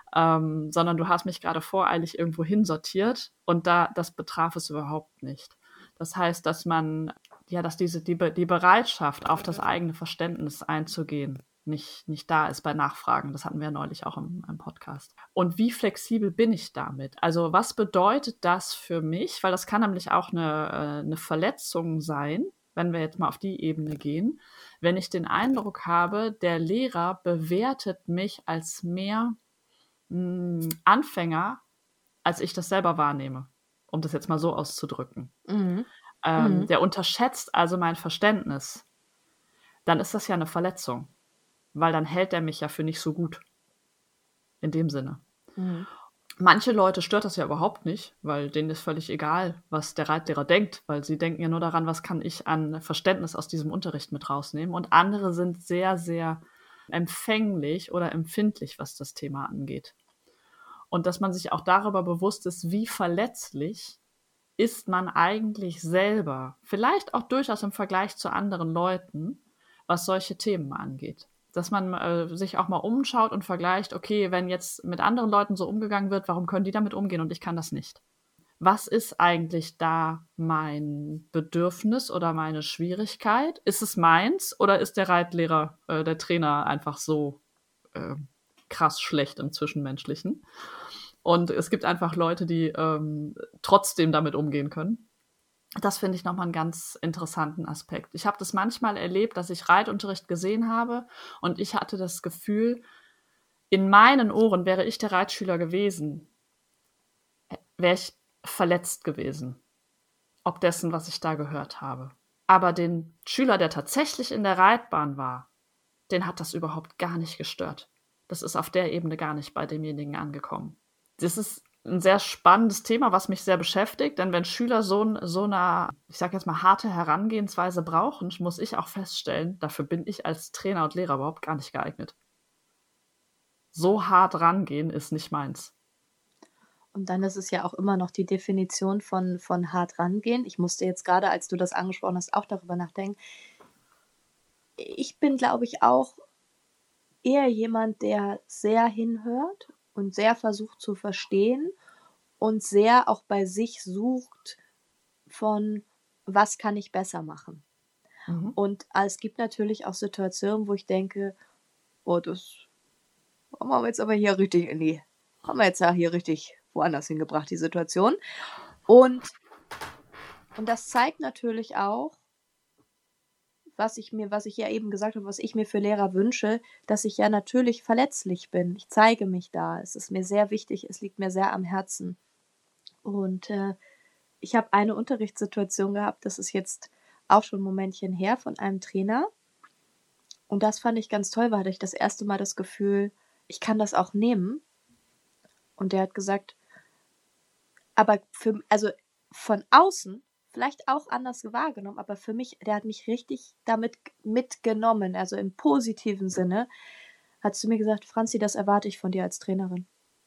ähm, sondern du hast mich gerade voreilig irgendwo hinsortiert und da das betraf es überhaupt nicht. Das heißt, dass man, ja, dass diese die, Be- die Bereitschaft, auf das eigene Verständnis einzugehen, nicht, nicht da ist bei Nachfragen. Das hatten wir ja neulich auch im, im Podcast. Und wie flexibel bin ich damit? Also was bedeutet das für mich? Weil das kann nämlich auch eine, äh, eine Verletzung sein, wenn wir jetzt mal auf die Ebene gehen, wenn ich den Eindruck habe, der Lehrer bewertet mich als mehr mh, Anfänger, als ich das selber wahrnehme, um das jetzt mal so auszudrücken. Mhm. Ähm, Mhm. der unterschätzt also mein Verständnis. Dann ist das ja eine Verletzung, weil dann hält er mich ja für nicht so gut, in dem Sinne. Mhm. Manche Leute stört das ja überhaupt nicht, weil denen ist völlig egal, was der Reitlehrer denkt, weil sie denken ja nur daran, was kann ich an Verständnis aus diesem Unterricht mit rausnehmen. Und andere sind sehr, sehr empfänglich oder empfindlich, was das Thema angeht. Und dass man sich auch darüber bewusst ist, wie verletzlich ist man eigentlich selber, vielleicht auch durchaus im Vergleich zu anderen Leuten, was solche Themen angeht. Dass man äh, sich auch mal umschaut und vergleicht, okay, wenn jetzt mit anderen Leuten so umgegangen wird, warum können die damit umgehen und ich kann das nicht? Was ist eigentlich da mein Bedürfnis oder meine Schwierigkeit? Ist es meins oder ist der Reitlehrer, äh, der Trainer einfach so äh, krass schlecht im Zwischenmenschlichen? Und es gibt einfach Leute, die ähm, trotzdem damit umgehen können. Das finde ich nochmal einen ganz interessanten Aspekt. Ich habe das manchmal erlebt, dass ich Reitunterricht gesehen habe und ich hatte das Gefühl, in meinen Ohren wäre ich der Reitschüler gewesen, wäre ich verletzt gewesen, ob dessen, was ich da gehört habe. Aber den Schüler, der tatsächlich in der Reitbahn war, den hat das überhaupt gar nicht gestört. Das ist auf der Ebene gar nicht bei demjenigen angekommen. Das ist ein sehr spannendes Thema, was mich sehr beschäftigt, denn wenn Schüler so, so eine, ich sage jetzt mal, harte Herangehensweise brauchen, muss ich auch feststellen, dafür bin ich als Trainer und Lehrer überhaupt gar nicht geeignet. So hart rangehen ist nicht meins. Und dann ist es ja auch immer noch die Definition von, von hart rangehen. Ich musste jetzt gerade, als du das angesprochen hast, auch darüber nachdenken. Ich bin, glaube ich, auch eher jemand, der sehr hinhört und sehr versucht zu verstehen und sehr auch bei sich sucht von, was kann ich besser machen. Mhm. Und es gibt natürlich auch Situationen, wo ich denke, oh, das haben wir jetzt aber hier richtig in die, haben wir jetzt ja hier richtig woanders hingebracht, die Situation. Und, und das zeigt natürlich auch, was ich mir, was ich ja eben gesagt habe, was ich mir für Lehrer wünsche, dass ich ja natürlich verletzlich bin. Ich zeige mich da. Es ist mir sehr wichtig, es liegt mir sehr am Herzen. Und äh, ich habe eine Unterrichtssituation gehabt, das ist jetzt auch schon ein Momentchen her, von einem Trainer. Und das fand ich ganz toll, weil hatte ich das erste Mal das Gefühl, ich kann das auch nehmen. Und der hat gesagt, aber für, also von außen vielleicht auch anders wahrgenommen, aber für mich, der hat mich richtig damit mitgenommen, also im positiven Sinne, hat zu mir gesagt, Franzi, das erwarte ich von dir als Trainerin.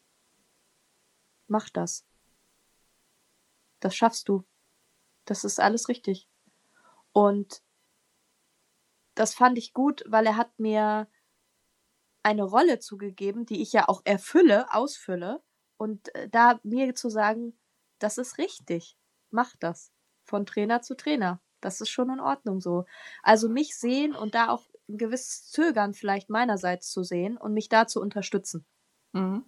Mach das. Das schaffst du. Das ist alles richtig. Und das fand ich gut, weil er hat mir eine Rolle zugegeben, die ich ja auch erfülle, ausfülle. Und äh, da mir zu sagen, das ist richtig, mach das. Von Trainer zu Trainer. Das ist schon in Ordnung so. Also mich sehen und da auch ein gewisses Zögern vielleicht meinerseits zu sehen und mich da zu unterstützen. Mhm.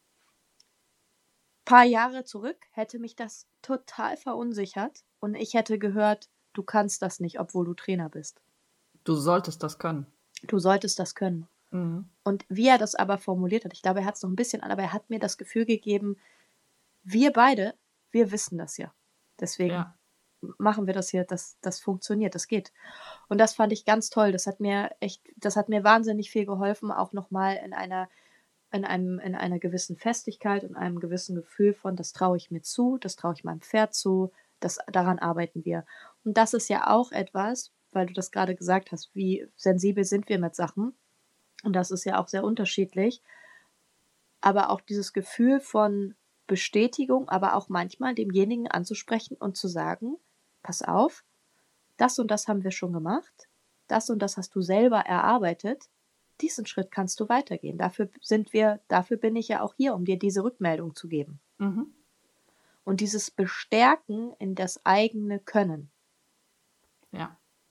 Ein paar Jahre zurück hätte mich das total verunsichert und ich hätte gehört, du kannst das nicht, obwohl du Trainer bist. Du solltest das können. Du solltest das können. Mhm. Und wie er das aber formuliert hat, ich glaube, er hat es noch ein bisschen an, aber er hat mir das Gefühl gegeben, wir beide, wir wissen das ja. Deswegen Ja. machen wir das hier, das, das funktioniert, das geht. Und das fand ich ganz toll. Das hat mir echt, das hat mir wahnsinnig viel geholfen, auch nochmal in einer, in einem, in einer gewissen Festigkeit und einem gewissen Gefühl von, das traue ich mir zu, das traue ich meinem Pferd zu, das, daran arbeiten wir. Und das ist ja auch etwas, weil du das gerade gesagt hast, wie sensibel sind wir mit Sachen. Und das ist ja auch sehr unterschiedlich. Aber auch dieses Gefühl von Bestätigung, aber auch manchmal demjenigen anzusprechen und zu sagen, pass auf, das und das haben wir schon gemacht, das und das hast du selber erarbeitet, diesen Schritt kannst du weitergehen. Dafür sind wir, dafür bin ich ja auch hier, um dir diese Rückmeldung zu geben. Mhm. Und dieses Bestärken in das eigene Können. Ja.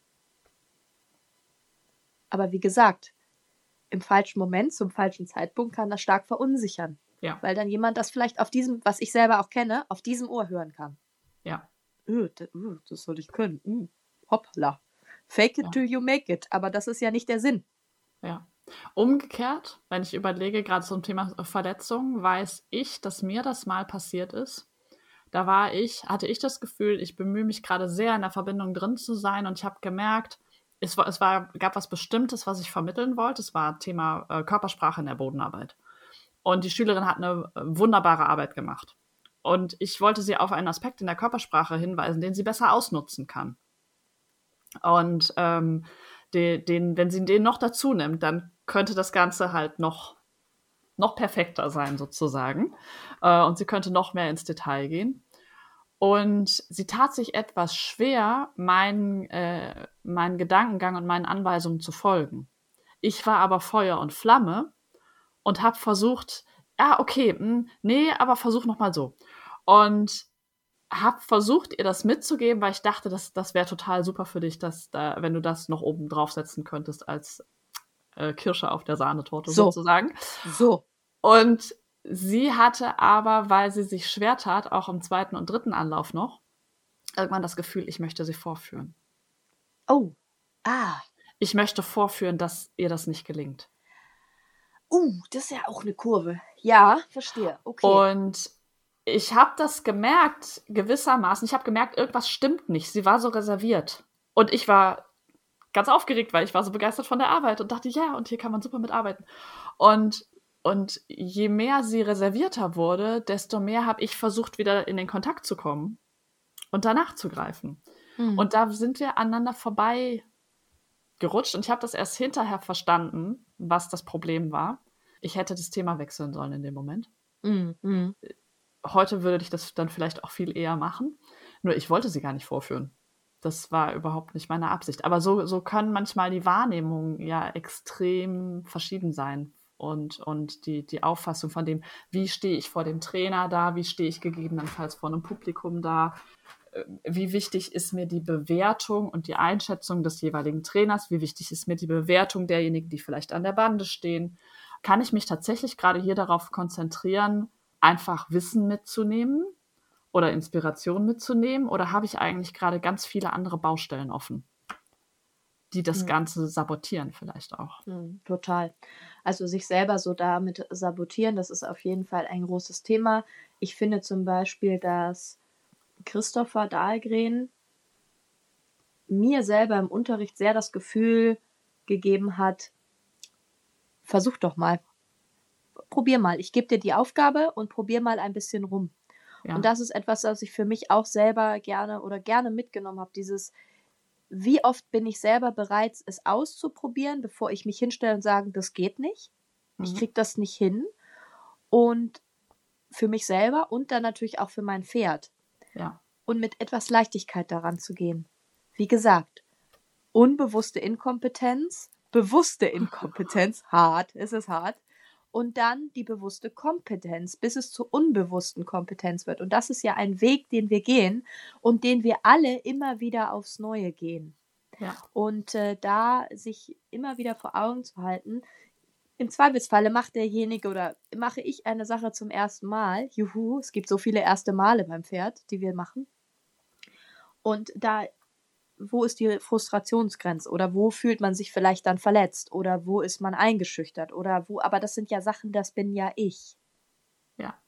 Aber wie gesagt, im falschen Moment, zum falschen Zeitpunkt kann das stark verunsichern. Ja. Weil dann jemand das vielleicht auf diesem, was ich selber auch kenne, auf diesem Ohr hören kann. Ja. Uh, das, uh, das soll ich können. Uh, hoppla. Fake it Ja. till you make it. Aber das ist ja nicht der Sinn. Ja. Umgekehrt, wenn ich überlege, gerade zum Thema Verletzung, weiß ich, dass mir das mal passiert ist. Da war ich, hatte ich das Gefühl, ich bemühe mich gerade sehr in der Verbindung drin zu sein und ich habe gemerkt, es war, es war, gab was Bestimmtes, was ich vermitteln wollte. Es war Thema äh, Körpersprache in der Bodenarbeit. Und die Schülerin hat eine äh, wunderbare Arbeit gemacht. Und ich wollte sie auf einen Aspekt in der Körpersprache hinweisen, den sie besser ausnutzen kann. Und ähm, den, den, wenn sie den noch dazu nimmt, dann könnte das Ganze halt noch, noch perfekter sein, sozusagen. Äh, und sie könnte noch mehr ins Detail gehen. Und sie tat sich etwas schwer, meinen, äh, meinen Gedankengang und meinen Anweisungen zu folgen. Ich war aber Feuer und Flamme und habe versucht, ja, okay, mh, nee, aber versuch noch mal so. Und habe versucht, ihr das mitzugeben, weil ich dachte, das, das wäre total super für dich, dass da, wenn du das noch oben draufsetzen könntest als äh, Kirsche auf der Sahnetorte So. sozusagen. So. Und sie hatte aber, weil sie sich schwer tat, auch im zweiten und dritten Anlauf noch, irgendwann das Gefühl, ich möchte sie vorführen. Oh. Ah. Ich möchte vorführen, dass ihr das nicht gelingt. Uh, das ist ja auch eine Kurve. Ja, verstehe. Okay. Und ich habe das gemerkt, gewissermaßen. Ich habe gemerkt, irgendwas stimmt nicht. Sie war so reserviert. Und ich war ganz aufgeregt, weil ich war so begeistert von der Arbeit und dachte, ja, und hier kann man super mitarbeiten. Und, und je mehr sie reservierter wurde, desto mehr habe ich versucht, wieder in den Kontakt zu kommen und danach zu greifen. Hm. Und da sind wir aneinander vorbei gerutscht. Und ich habe das erst hinterher verstanden, was das Problem war. Ich hätte das Thema wechseln sollen in dem Moment. Hm. Hm. Heute würde ich das dann vielleicht auch viel eher machen. Nur ich wollte sie gar nicht vorführen. Das war überhaupt nicht meine Absicht. Aber so, so können manchmal die Wahrnehmungen ja extrem verschieden sein. Und, und die, die Auffassung von dem, wie stehe ich vor dem Trainer da, wie stehe ich gegebenenfalls vor einem Publikum da, wie wichtig ist mir die Bewertung und die Einschätzung des jeweiligen Trainers, wie wichtig ist mir die Bewertung derjenigen, die vielleicht an der Bande stehen. Kann ich mich tatsächlich gerade hier darauf konzentrieren, einfach Wissen mitzunehmen oder Inspiration mitzunehmen, oder habe ich eigentlich gerade ganz viele andere Baustellen offen, die das Hm. Ganze sabotieren vielleicht auch? Hm, total. Also sich selber so damit sabotieren, das ist auf jeden Fall ein großes Thema. Ich finde zum Beispiel, dass Christopher Dahlgren mir selber im Unterricht sehr das Gefühl gegeben hat, versuch doch mal, probier mal, ich gebe dir die Aufgabe und probier mal ein bisschen rum. Ja. Und das ist etwas, was ich für mich auch selber gerne oder gerne mitgenommen habe, dieses, wie oft bin ich selber bereit, es auszuprobieren, bevor ich mich hinstelle und sage, das geht nicht, ich Mhm. kriege das nicht hin. Und für mich selber und dann natürlich auch für mein Pferd. Ja. Und mit etwas Leichtigkeit daran zu gehen. Wie gesagt, unbewusste Inkompetenz, bewusste Inkompetenz, hart, es ist hart, und dann die bewusste Kompetenz, bis es zur unbewussten Kompetenz wird. Und das ist ja ein Weg, den wir gehen und den wir alle immer wieder aufs Neue gehen. Ja. Und äh, da sich immer wieder vor Augen zu halten, im Zweifelsfalle macht derjenige oder mache ich eine Sache zum ersten Mal. Juhu, es gibt so viele erste Male beim Pferd, die wir machen. Und da, wo ist die Frustrationsgrenze? Oder wo fühlt man sich vielleicht dann verletzt? Oder wo ist man eingeschüchtert? Oder wo, aber das sind ja Sachen, das bin ja ich. Ja.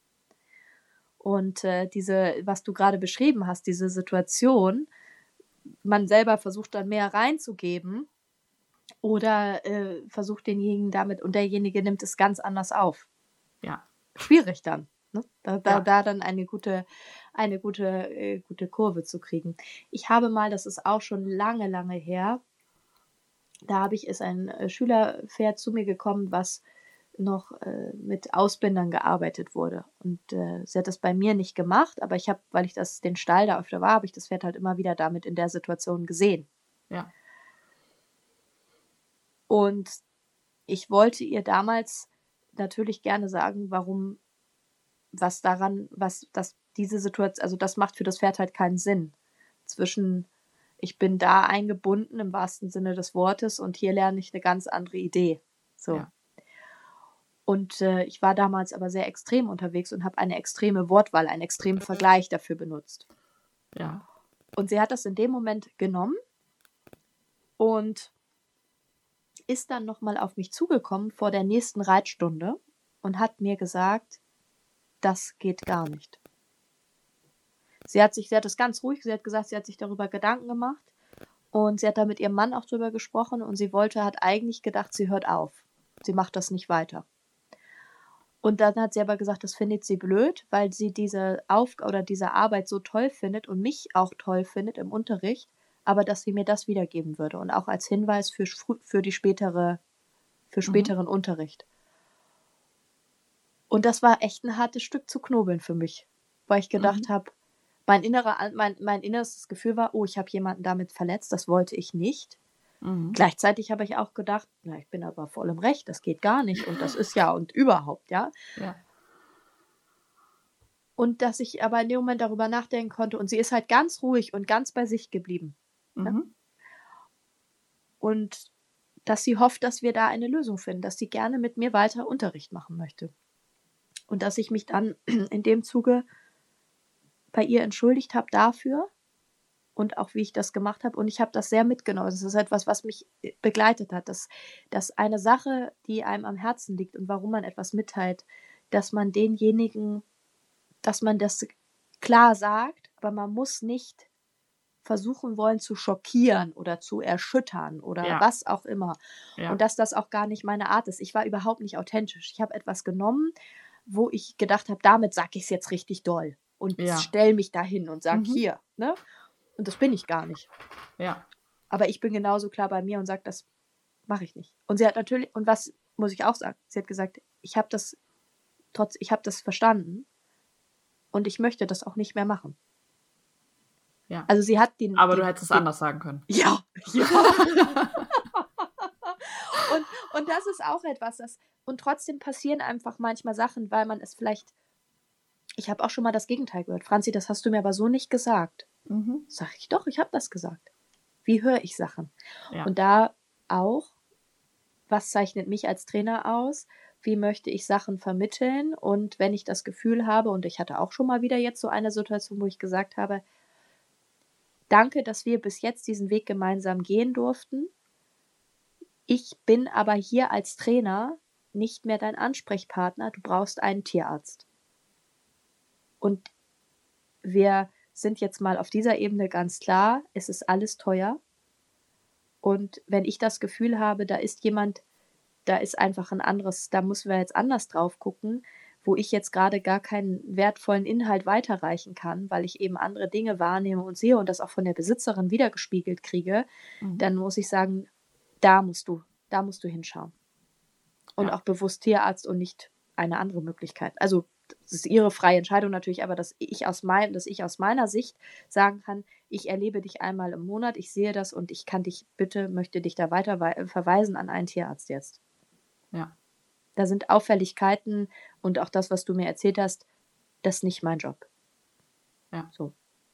Und äh, diese, was du gerade beschrieben hast, diese Situation, man selber versucht dann mehr reinzugeben oder äh, versucht denjenigen damit und derjenige nimmt es ganz anders auf. Ja. Schwierig dann, ne? Da, da, Ja. da dann eine gute, eine gute, äh, gute Kurve zu kriegen. Ich habe mal, das ist auch schon lange, lange her, da habe ich, ist ein äh, Schülerpferd zu mir gekommen, was noch äh, mit Ausbindern gearbeitet wurde. Und äh, sie hat das bei mir nicht gemacht, aber ich habe, weil ich das den Stall da öfter war, habe ich das Pferd halt immer wieder damit in der Situation gesehen. Ja. Und ich wollte ihr damals natürlich gerne sagen, warum was daran was dass diese Situation, also, das macht für das Pferd halt keinen Sinn. Zwischen ich bin da eingebunden im wahrsten Sinne des Wortes und hier lerne ich 'ne ganz andere Idee, so. Ja. Und, äh, ich war damals aber sehr extrem unterwegs und habe eine extreme Wortwahl, einen extremen Vergleich dafür benutzt. Ja. Und sie hat das in dem Moment genommen und ist dann noch mal auf mich zugekommen vor der nächsten Reitstunde und hat mir gesagt: „Das geht gar nicht.“ Sie hat sich sie hat das ganz ruhig sie hat gesagt, sie hat sich darüber Gedanken gemacht und sie hat da mit ihrem Mann auch drüber gesprochen und sie wollte hat eigentlich gedacht, sie hört auf. Sie macht das nicht weiter. Und dann hat sie aber gesagt, das findet sie blöd, weil sie diese Auf oder diese Arbeit so toll findet und mich auch toll findet im Unterricht, aber dass sie mir das wiedergeben würde und auch als Hinweis für frü für die spätere für Mhm. späteren Unterricht. Und das war echt 'n hartes Stück zu knobeln für mich, weil ich gedacht Mhm. habe mein innerer An mein mein innerstes Gefühl war: „Oh, ich habe jemanden damit verletzt, das wollte ich nicht.“ Mhm. Gleichzeitig habe ich auch gedacht: „Na, ich bin aber voll im Recht, das geht gar nicht und das ist ja und überhaupt“, ja? Ja. Und dass ich aber in dem Moment darüber nachdenken konnte und sie ist halt ganz ruhig und ganz bei sich geblieben, ne? Mhm. Und dass sie hofft, dass wir da eine Lösung finden, dass sie gerne mit mir weiter Unterricht machen möchte. Und dass ich mich dann in dem Zuge bei ihr entschuldigt habe dafür und auch wie ich das gemacht habe und ich habe das sehr mitgenommen. Das ist etwas, was mich, äh, begleitet hat, dass dass eine Sache, die einem am Herzen liegt und warum man etwas mitteilt, dass man denjenigen dass man das klar sagt, aber man muss nicht versuchen wollen zu schockieren oder zu erschüttern oder Ja. was auch immer. Und Ja. dass das auch gar nicht meine Art ist. Ich war überhaupt nicht authentisch. Ich habe etwas genommen, wo ich gedacht habe, damit sage ich's jetzt richtig doll und Ja. stelle mich dahin und sage: Mhm. „Hier“, ne? Und das bin ich gar nicht. Ja. Aber ich bin genauso klar bei mir und sage: „Das mache ich nicht.“ Und sie hat natürlich und was muss ich auch sagen, sie hat gesagt: „Ich habe das trotz ich habe das verstanden und ich möchte das auch nicht mehr machen.“ Ja. Also, sie hat den Aber du den hättest es den anders sagen können. ja, ja. Und und das ist auch etwas, das und trotzdem passieren einfach manchmal Sachen, weil man es vielleicht ich habe auch schon mal das Gegenteil gehört: „Franzi, das hast du mir aber so nicht gesagt.“ Mhm. Sage ich: „Doch, ich habe das gesagt.“ Wie höre ich Sachen? Ja. Und da auch, was zeichnet mich als Trainer aus? Wie möchte ich Sachen vermitteln? Und wenn ich das Gefühl habe und ich hatte auch schon mal wieder jetzt so eine Situation, wo ich gesagt habe: „Danke, dass wir bis jetzt diesen Weg gemeinsam gehen durften. Ich bin aber hier als Trainer nicht mehr dein Ansprechpartner. Du brauchst einen Tierarzt.“ Und wir sind jetzt mal auf dieser Ebene ganz klar, es ist alles teuer. Und wenn ich das Gefühl habe, da ist jemand da ist einfach 'n anderes da müssen wir jetzt anders drauf gucken, wo ich jetzt grade gar keinen wertvollen Inhalt weiterreichen kann, weil ich eben andere Dinge wahrnehme und sehe und das auch von der Besitzerin widergespiegelt kriege, Mhm. dann muss ich sagen, da musst du da musst du hinschauen. Und Ja. auch bewusst Tierarzt und nicht eine andere Möglichkeit. Also, das ist ihre freie Entscheidung natürlich, aber dass ich aus mein dass ich aus meiner Sicht sagen kann: „Ich erlebe dich einmal im Monat, ich sehe das und ich kann dich bitte möchte dich da weiter wei verweisen an einen Tierarzt jetzt.“ Ja. Da sind Auffälligkeiten und auch das, was du mir erzählt hast, das ist nicht mein Job. Ja. So.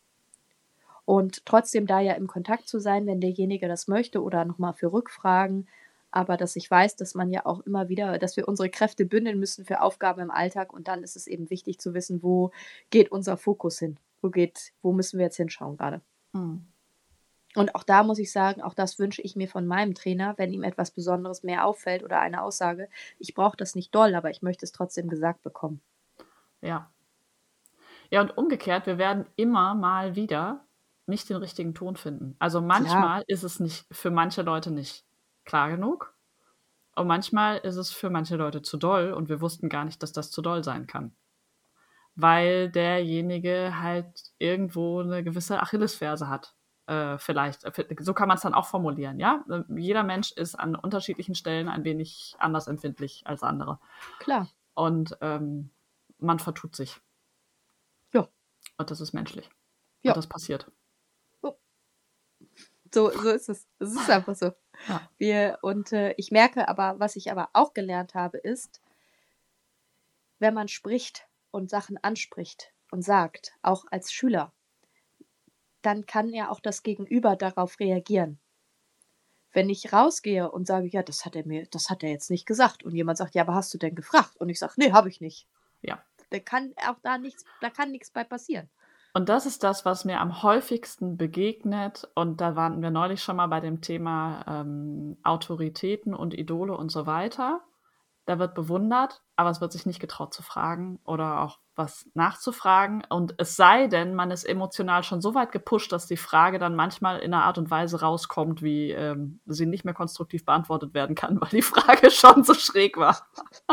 Und trotzdem da ja im Kontakt zu sein, wenn derjenige das möchte oder noch mal für Rückfragen, aber dass ich weiß, dass man ja auch immer wieder dass wir unsere Kräfte bündeln müssen für Aufgaben im Alltag und dann ist es eben wichtig zu wissen, wo geht unser Fokus hin? Wo geht wo müssen wir jetzt hinschauen grade? Mhm. Und auch da muss ich sagen, auch das wünsche ich mir von meinem Trainer, wenn ihm etwas Besonderes mehr auffällt oder eine Aussage. Ich brauche das nicht doll, aber ich möchte es trotzdem gesagt bekommen. Ja. Ja, und umgekehrt, wir werden immer mal wieder nicht den richtigen Ton finden. Also, Klar. manchmal ist es nicht für manche Leute nicht klar genug und manchmal ist es für manche Leute zu doll und wir wussten gar nicht, dass das zu doll sein kann. Weil derjenige halt irgendwo 'ne gewisse Achillesferse hat, äh, vielleicht. Äh, v so kann man's dann auch formulieren, ja? Äh, jeder Mensch ist an unterschiedlichen Stellen ein wenig anders empfindlich als andere. Klar. Und, ähm, man vertut sich. Ja. Und das ist menschlich. Und Ja. das passiert. So so ist es. Es ist einfach so. Ja. Wir, und äh, ich merke aber, was ich aber auch gelernt habe, ist, wenn man spricht und Sachen anspricht und sagt, auch als Schüler, dann kann ja auch das Gegenüber darauf reagieren. Wenn ich rausgehe und sage, ja, das hat er mir, das hat er jetzt nicht gesagt, und jemand sagt, ja, aber hast du denn gefragt? Und ich sage, nee, habe ich nicht. Ja. Da kann auch da nichts, da kann nichts bei passieren. Und das ist das, was mir am häufigsten begegnet. Und da waren wir neulich schon mal bei dem Thema ähm, Autoritäten und Idole und so weiter. Da wird bewundert, aber es wird sich nicht getraut zu fragen oder auch was nachzufragen. Und es sei denn, man ist emotional schon so weit gepusht, dass die Frage dann manchmal in einer Art und Weise rauskommt, wie ähm, sie nicht mehr konstruktiv beantwortet werden kann, weil die Frage schon so schräg war.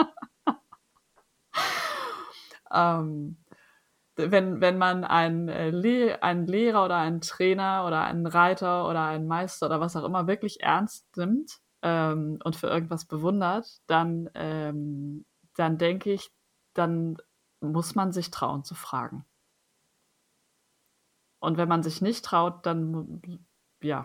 ähm, wenn, wenn man einen, äh, Le- einen Lehrer oder einen Trainer oder einen Reiter oder einen Meister oder was auch immer wirklich ernst nimmt ähm, und für irgendwas bewundert, dann, ähm, dann denke ich, dann muss man sich trauen zu fragen. Und wenn man sich nicht traut, dann, ja,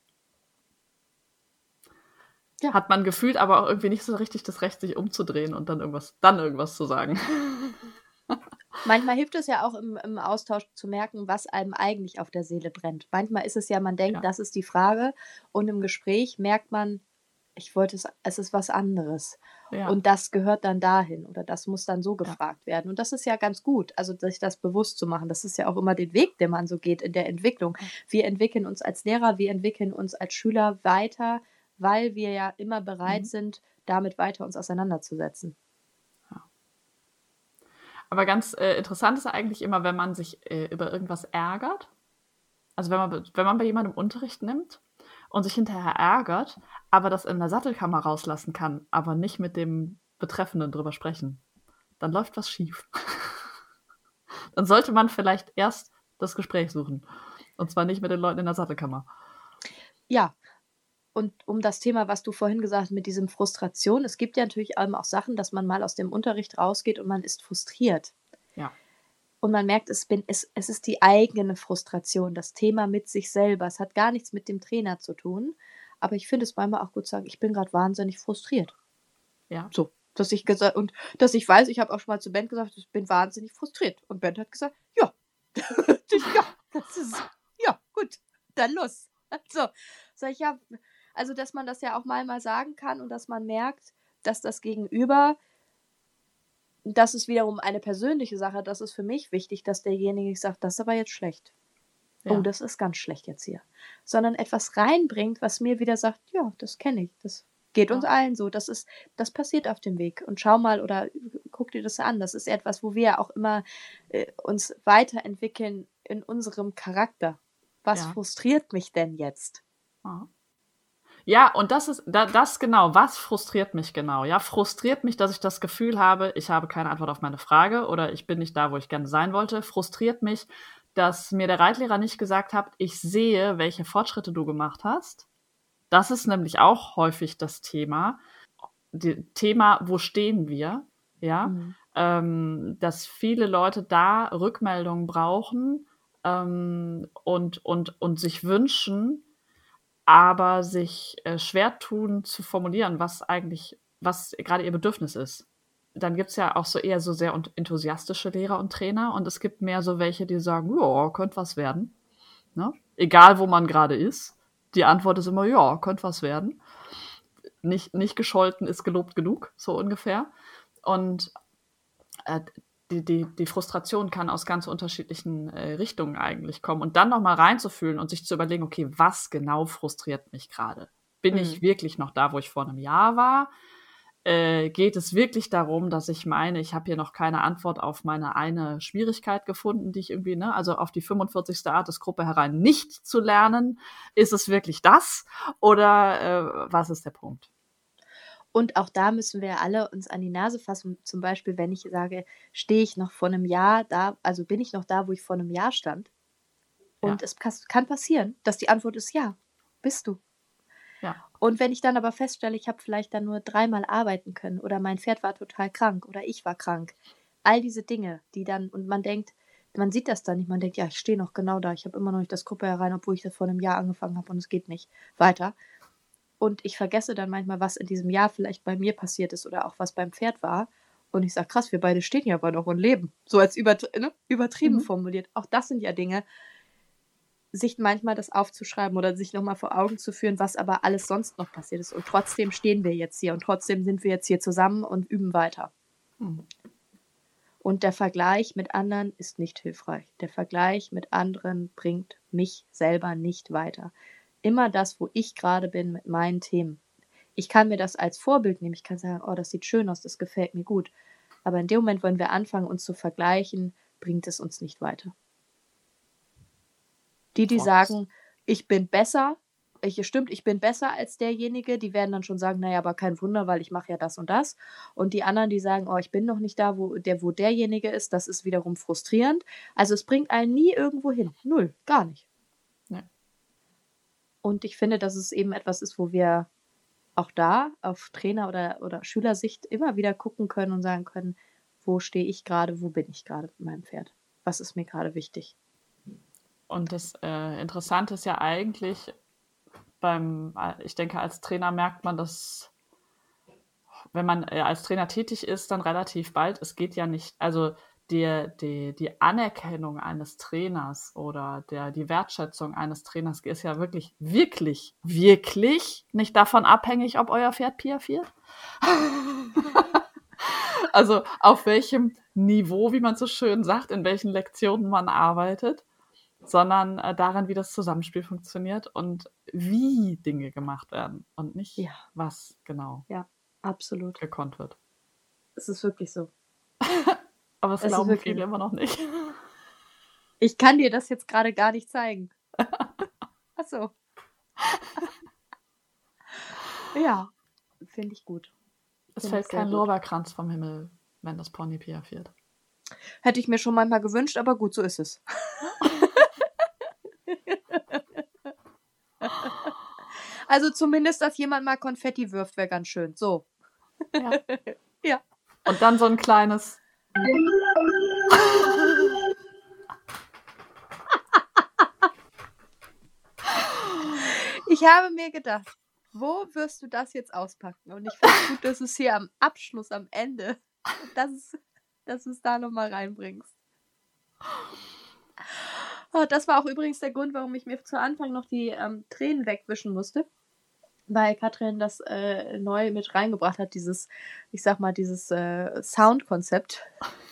Ja. hat man gefühlt aber auch irgendwie nicht so richtig das Recht, sich umzudrehen und dann irgendwas, dann irgendwas zu sagen. Manchmal hilft es ja auch im, im Austausch zu merken, was einem eigentlich auf der Seele brennt. Manchmal ist es ja, man denkt, Ja. das ist die Frage, und im Gespräch merkt man, ich wollte es, es ist was anderes. Ja. Und das gehört dann dahin oder das muss dann so Ja. gefragt werden. Und das ist ja ganz gut, also sich das bewusst zu machen. Das ist ja auch immer den Weg, den man so geht in der Entwicklung. Wir entwickeln uns als Lehrer, wir entwickeln uns als Schüler weiter, weil wir ja immer bereit Mhm. sind, damit weiter uns auseinanderzusetzen. Aber ganz äh, interessant ist eigentlich immer, wenn man sich äh, über irgendwas ärgert. Also wenn man, wenn man bei jemandem Unterricht nimmt und sich hinterher ärgert, aber das in der Sattelkammer rauslassen kann, aber nicht mit dem Betreffenden drüber sprechen, dann läuft was schief. Dann sollte man vielleicht erst das Gespräch suchen. Und zwar nicht mit den Leuten in der Sattelkammer. Ja. Und um das Thema, was du vorhin gesagt hast, mit diesem Frustration, es gibt ja natürlich auch Sachen, dass man mal aus dem Unterricht rausgeht und man ist frustriert. Ja. Und man merkt, es, bin, es, es ist die eigene Frustration, das Thema mit sich selber. Es hat gar nichts mit dem Trainer zu tun. Aber ich finde es manchmal auch gut zu sagen, ich bin gerade wahnsinnig frustriert. Ja. So, dass ich gesagt, und dass ich weiß, ich habe auch schon mal zu Ben gesagt, ich bin wahnsinnig frustriert. Und Ben hat gesagt, ja, ja, das ist, ja, gut, dann los. So, sag ich, ja, also, dass man das ja auch mal mal sagen kann und dass man merkt, dass das Gegenüber, das ist wiederum eine persönliche Sache, das ist für mich wichtig, dass derjenige nicht sagt, das ist aber jetzt schlecht. Ja. Oh, das ist ganz schlecht jetzt hier. Sondern etwas reinbringt, was mir wieder sagt, ja, das kenne ich, das geht uns Ja. allen so, das ist, das passiert auf dem Weg. Und schau mal oder guck dir das an. Das ist etwas, wo wir auch immer äh, uns weiterentwickeln in unserem Charakter. Was Ja. frustriert mich denn jetzt? Ja. Ja, und das ist da, das genau, was frustriert mich genau? Ja, frustriert mich, dass ich das Gefühl habe, ich habe keine Antwort auf meine Frage oder ich bin nicht da, wo ich gerne sein wollte. Frustriert mich, dass mir der Reitlehrer nicht gesagt hat, ich sehe, welche Fortschritte du gemacht hast. Das ist nämlich auch häufig das Thema. Die, Thema, wo stehen wir? Ja, Mhm. ähm, dass viele Leute da Rückmeldungen brauchen ähm, und, und, und sich wünschen, aber sich äh, schwer tun zu formulieren, was eigentlich, was gerade ihr Bedürfnis ist. Dann gibt's ja auch so eher so sehr enthusiastische Lehrer und Trainer und es gibt mehr so welche, die sagen, ja, könnte was werden. Ne? Egal, wo man gerade ist. Die Antwort ist immer, ja, könnte was werden. Nicht, nicht gescholten ist gelobt genug, so ungefähr. Und äh, die, die, die Frustration kann aus ganz unterschiedlichen äh, Richtungen eigentlich kommen. Und dann nochmal reinzufühlen und sich zu überlegen, okay, was genau frustriert mich gerade? Bin Mhm. ich wirklich noch da, wo ich vor einem Jahr war? Äh, geht es wirklich darum, dass ich meine, ich habe hier noch keine Antwort auf meine eine Schwierigkeit gefunden, die ich irgendwie, ne, also auf die fünfundvierzigste Art des Gruppe herein nicht zu lernen? Ist es wirklich das? Oder äh, was ist der Punkt? Und auch da müssen wir alle uns an die Nase fassen. Zum Beispiel, wenn ich sage, stehe ich noch vor einem Jahr da, also bin ich noch da, wo ich vor einem Jahr stand? Und Ja. es kas- kann passieren, dass die Antwort ist ja, bist du. Ja. Und wenn ich dann aber feststelle, ich habe vielleicht dann nur dreimal arbeiten können oder mein Pferd war total krank oder ich war krank, all diese Dinge, die dann, und man denkt, man sieht das dann nicht, man denkt, ja, ich stehe noch genau da, ich habe immer noch nicht das Gruppe herein, obwohl ich das vor einem Jahr angefangen habe und es geht nicht weiter. und ich vergesse dann manchmal, was in diesem Jahr vielleicht bei mir passiert ist oder auch was beim Pferd war. Und ich sage, krass, wir beide stehen hier aber noch und leben. So als übertri- ne? übertrieben Mhm. formuliert. Auch das sind ja Dinge, sich manchmal das aufzuschreiben oder sich nochmal vor Augen zu führen, was aber alles sonst noch passiert ist. Und trotzdem stehen wir jetzt hier und trotzdem sind wir jetzt hier zusammen und üben weiter. Mhm. Und der Vergleich mit anderen ist nicht hilfreich. Der Vergleich mit anderen bringt mich selber nicht weiter. Immer das, wo ich gerade bin mit meinen Themen. Ich kann mir das als Vorbild nehmen. Ich kann sagen, oh, das sieht schön aus, das gefällt mir gut. Aber in dem Moment, wenn wir anfangen, uns zu vergleichen, bringt es uns nicht weiter. Die, die Fox. sagen, ich bin besser, ich, stimmt, ich bin besser als derjenige, die werden dann schon sagen, naja, aber kein Wunder, weil ich mache ja das und das. Und die anderen, die sagen, oh, ich bin noch nicht da, wo, der, wo derjenige ist, das ist wiederum frustrierend. Also es bringt einen nie irgendwo hin. Null, gar nicht. Nee. Und ich finde, dass es eben etwas ist, wo wir auch da auf Trainer- oder, oder Schülersicht immer wieder gucken können und sagen können, wo stehe ich gerade, wo bin ich gerade mit meinem Pferd? Was ist mir gerade wichtig? Und das äh, Interessante ist ja eigentlich, beim, ich denke, als Trainer merkt man das, wenn man äh, als Trainer tätig ist, dann relativ bald. Es geht ja nicht, also die, die, die Anerkennung eines Trainers oder der, die Wertschätzung eines Trainers ist ja wirklich, wirklich, wirklich nicht davon abhängig, ob euer Pferd piaffiert. Also auf welchem Niveau, wie man so schön sagt, in welchen Lektionen man arbeitet, sondern äh, daran, wie das Zusammenspiel funktioniert und wie Dinge gemacht werden und nicht, Ja. was genau Ja, absolut. gekonnt wird. Es ist wirklich so. Aber das Es ist glauben wirklich viele so. immer noch nicht. Ich kann dir das jetzt gerade gar nicht zeigen. Ach so. Ja, finde ich gut. Es Finde fällt ich sehr kein gut. Lorbeerkranz vom Himmel, wenn das Pony piaffiert. Hätte ich mir schon manchmal gewünscht, aber gut, so ist es. Also zumindest, dass jemand mal Konfetti wirft, wäre ganz schön. So. Ja. Ja. Und dann so ein kleines. Ich habe mir gedacht, wo wirst du das jetzt auspacken? Und ich finde es gut, dass du es hier am Abschluss, am Ende, dass, es, dass du es da nochmal reinbringst. Oh, das war auch übrigens der Grund, warum ich mir zu Anfang noch die ähm, Tränen wegwischen musste. Weil Katrin das äh, neu mit reingebracht hat, dieses, ich sag mal, dieses äh, Soundkonzept.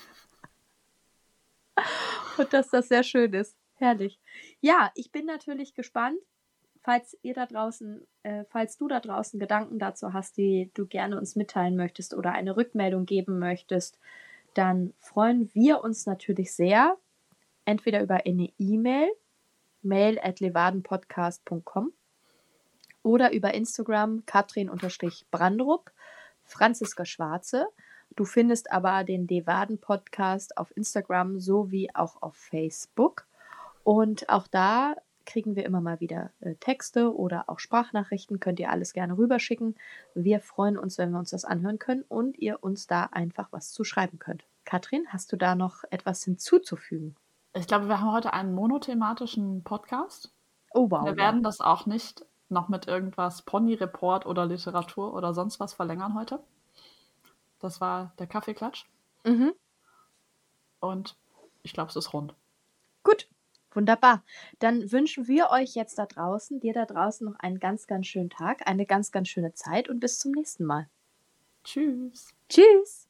Und dass das sehr schön ist. Herrlich. Ja, ich bin natürlich gespannt, falls ihr da draußen, äh, falls du da draußen Gedanken dazu hast, die du gerne uns mitteilen möchtest oder eine Rückmeldung geben möchtest, dann freuen wir uns natürlich sehr, entweder über eine E-Mail, mail at levadenpodcast punkt com oder über Instagram Katrin-Brandrup, Franziska Schwarze. Du findest aber den Levaden-Podcast auf Instagram sowie auch auf Facebook. Und auch da kriegen wir immer mal wieder äh, Texte oder auch Sprachnachrichten. Könnt ihr alles gerne rüberschicken. Wir freuen uns, wenn wir uns das anhören können und ihr uns da einfach was zu schreiben könnt. Katrin, hast du da noch etwas hinzuzufügen? Ich glaube, wir haben heute einen monothematischen Podcast. Oh wow. Wir werden das auch nicht noch mit irgendwas Pony-Report oder Literatur oder sonst was verlängern heute. Das war der Kaffeeklatsch. Mhm. Und ich glaube, es ist rund. Gut, wunderbar. Dann wünschen wir euch jetzt da draußen, dir da draußen noch einen ganz, ganz schönen Tag, eine ganz, ganz schöne Zeit und bis zum nächsten Mal. Tschüss. Tschüss.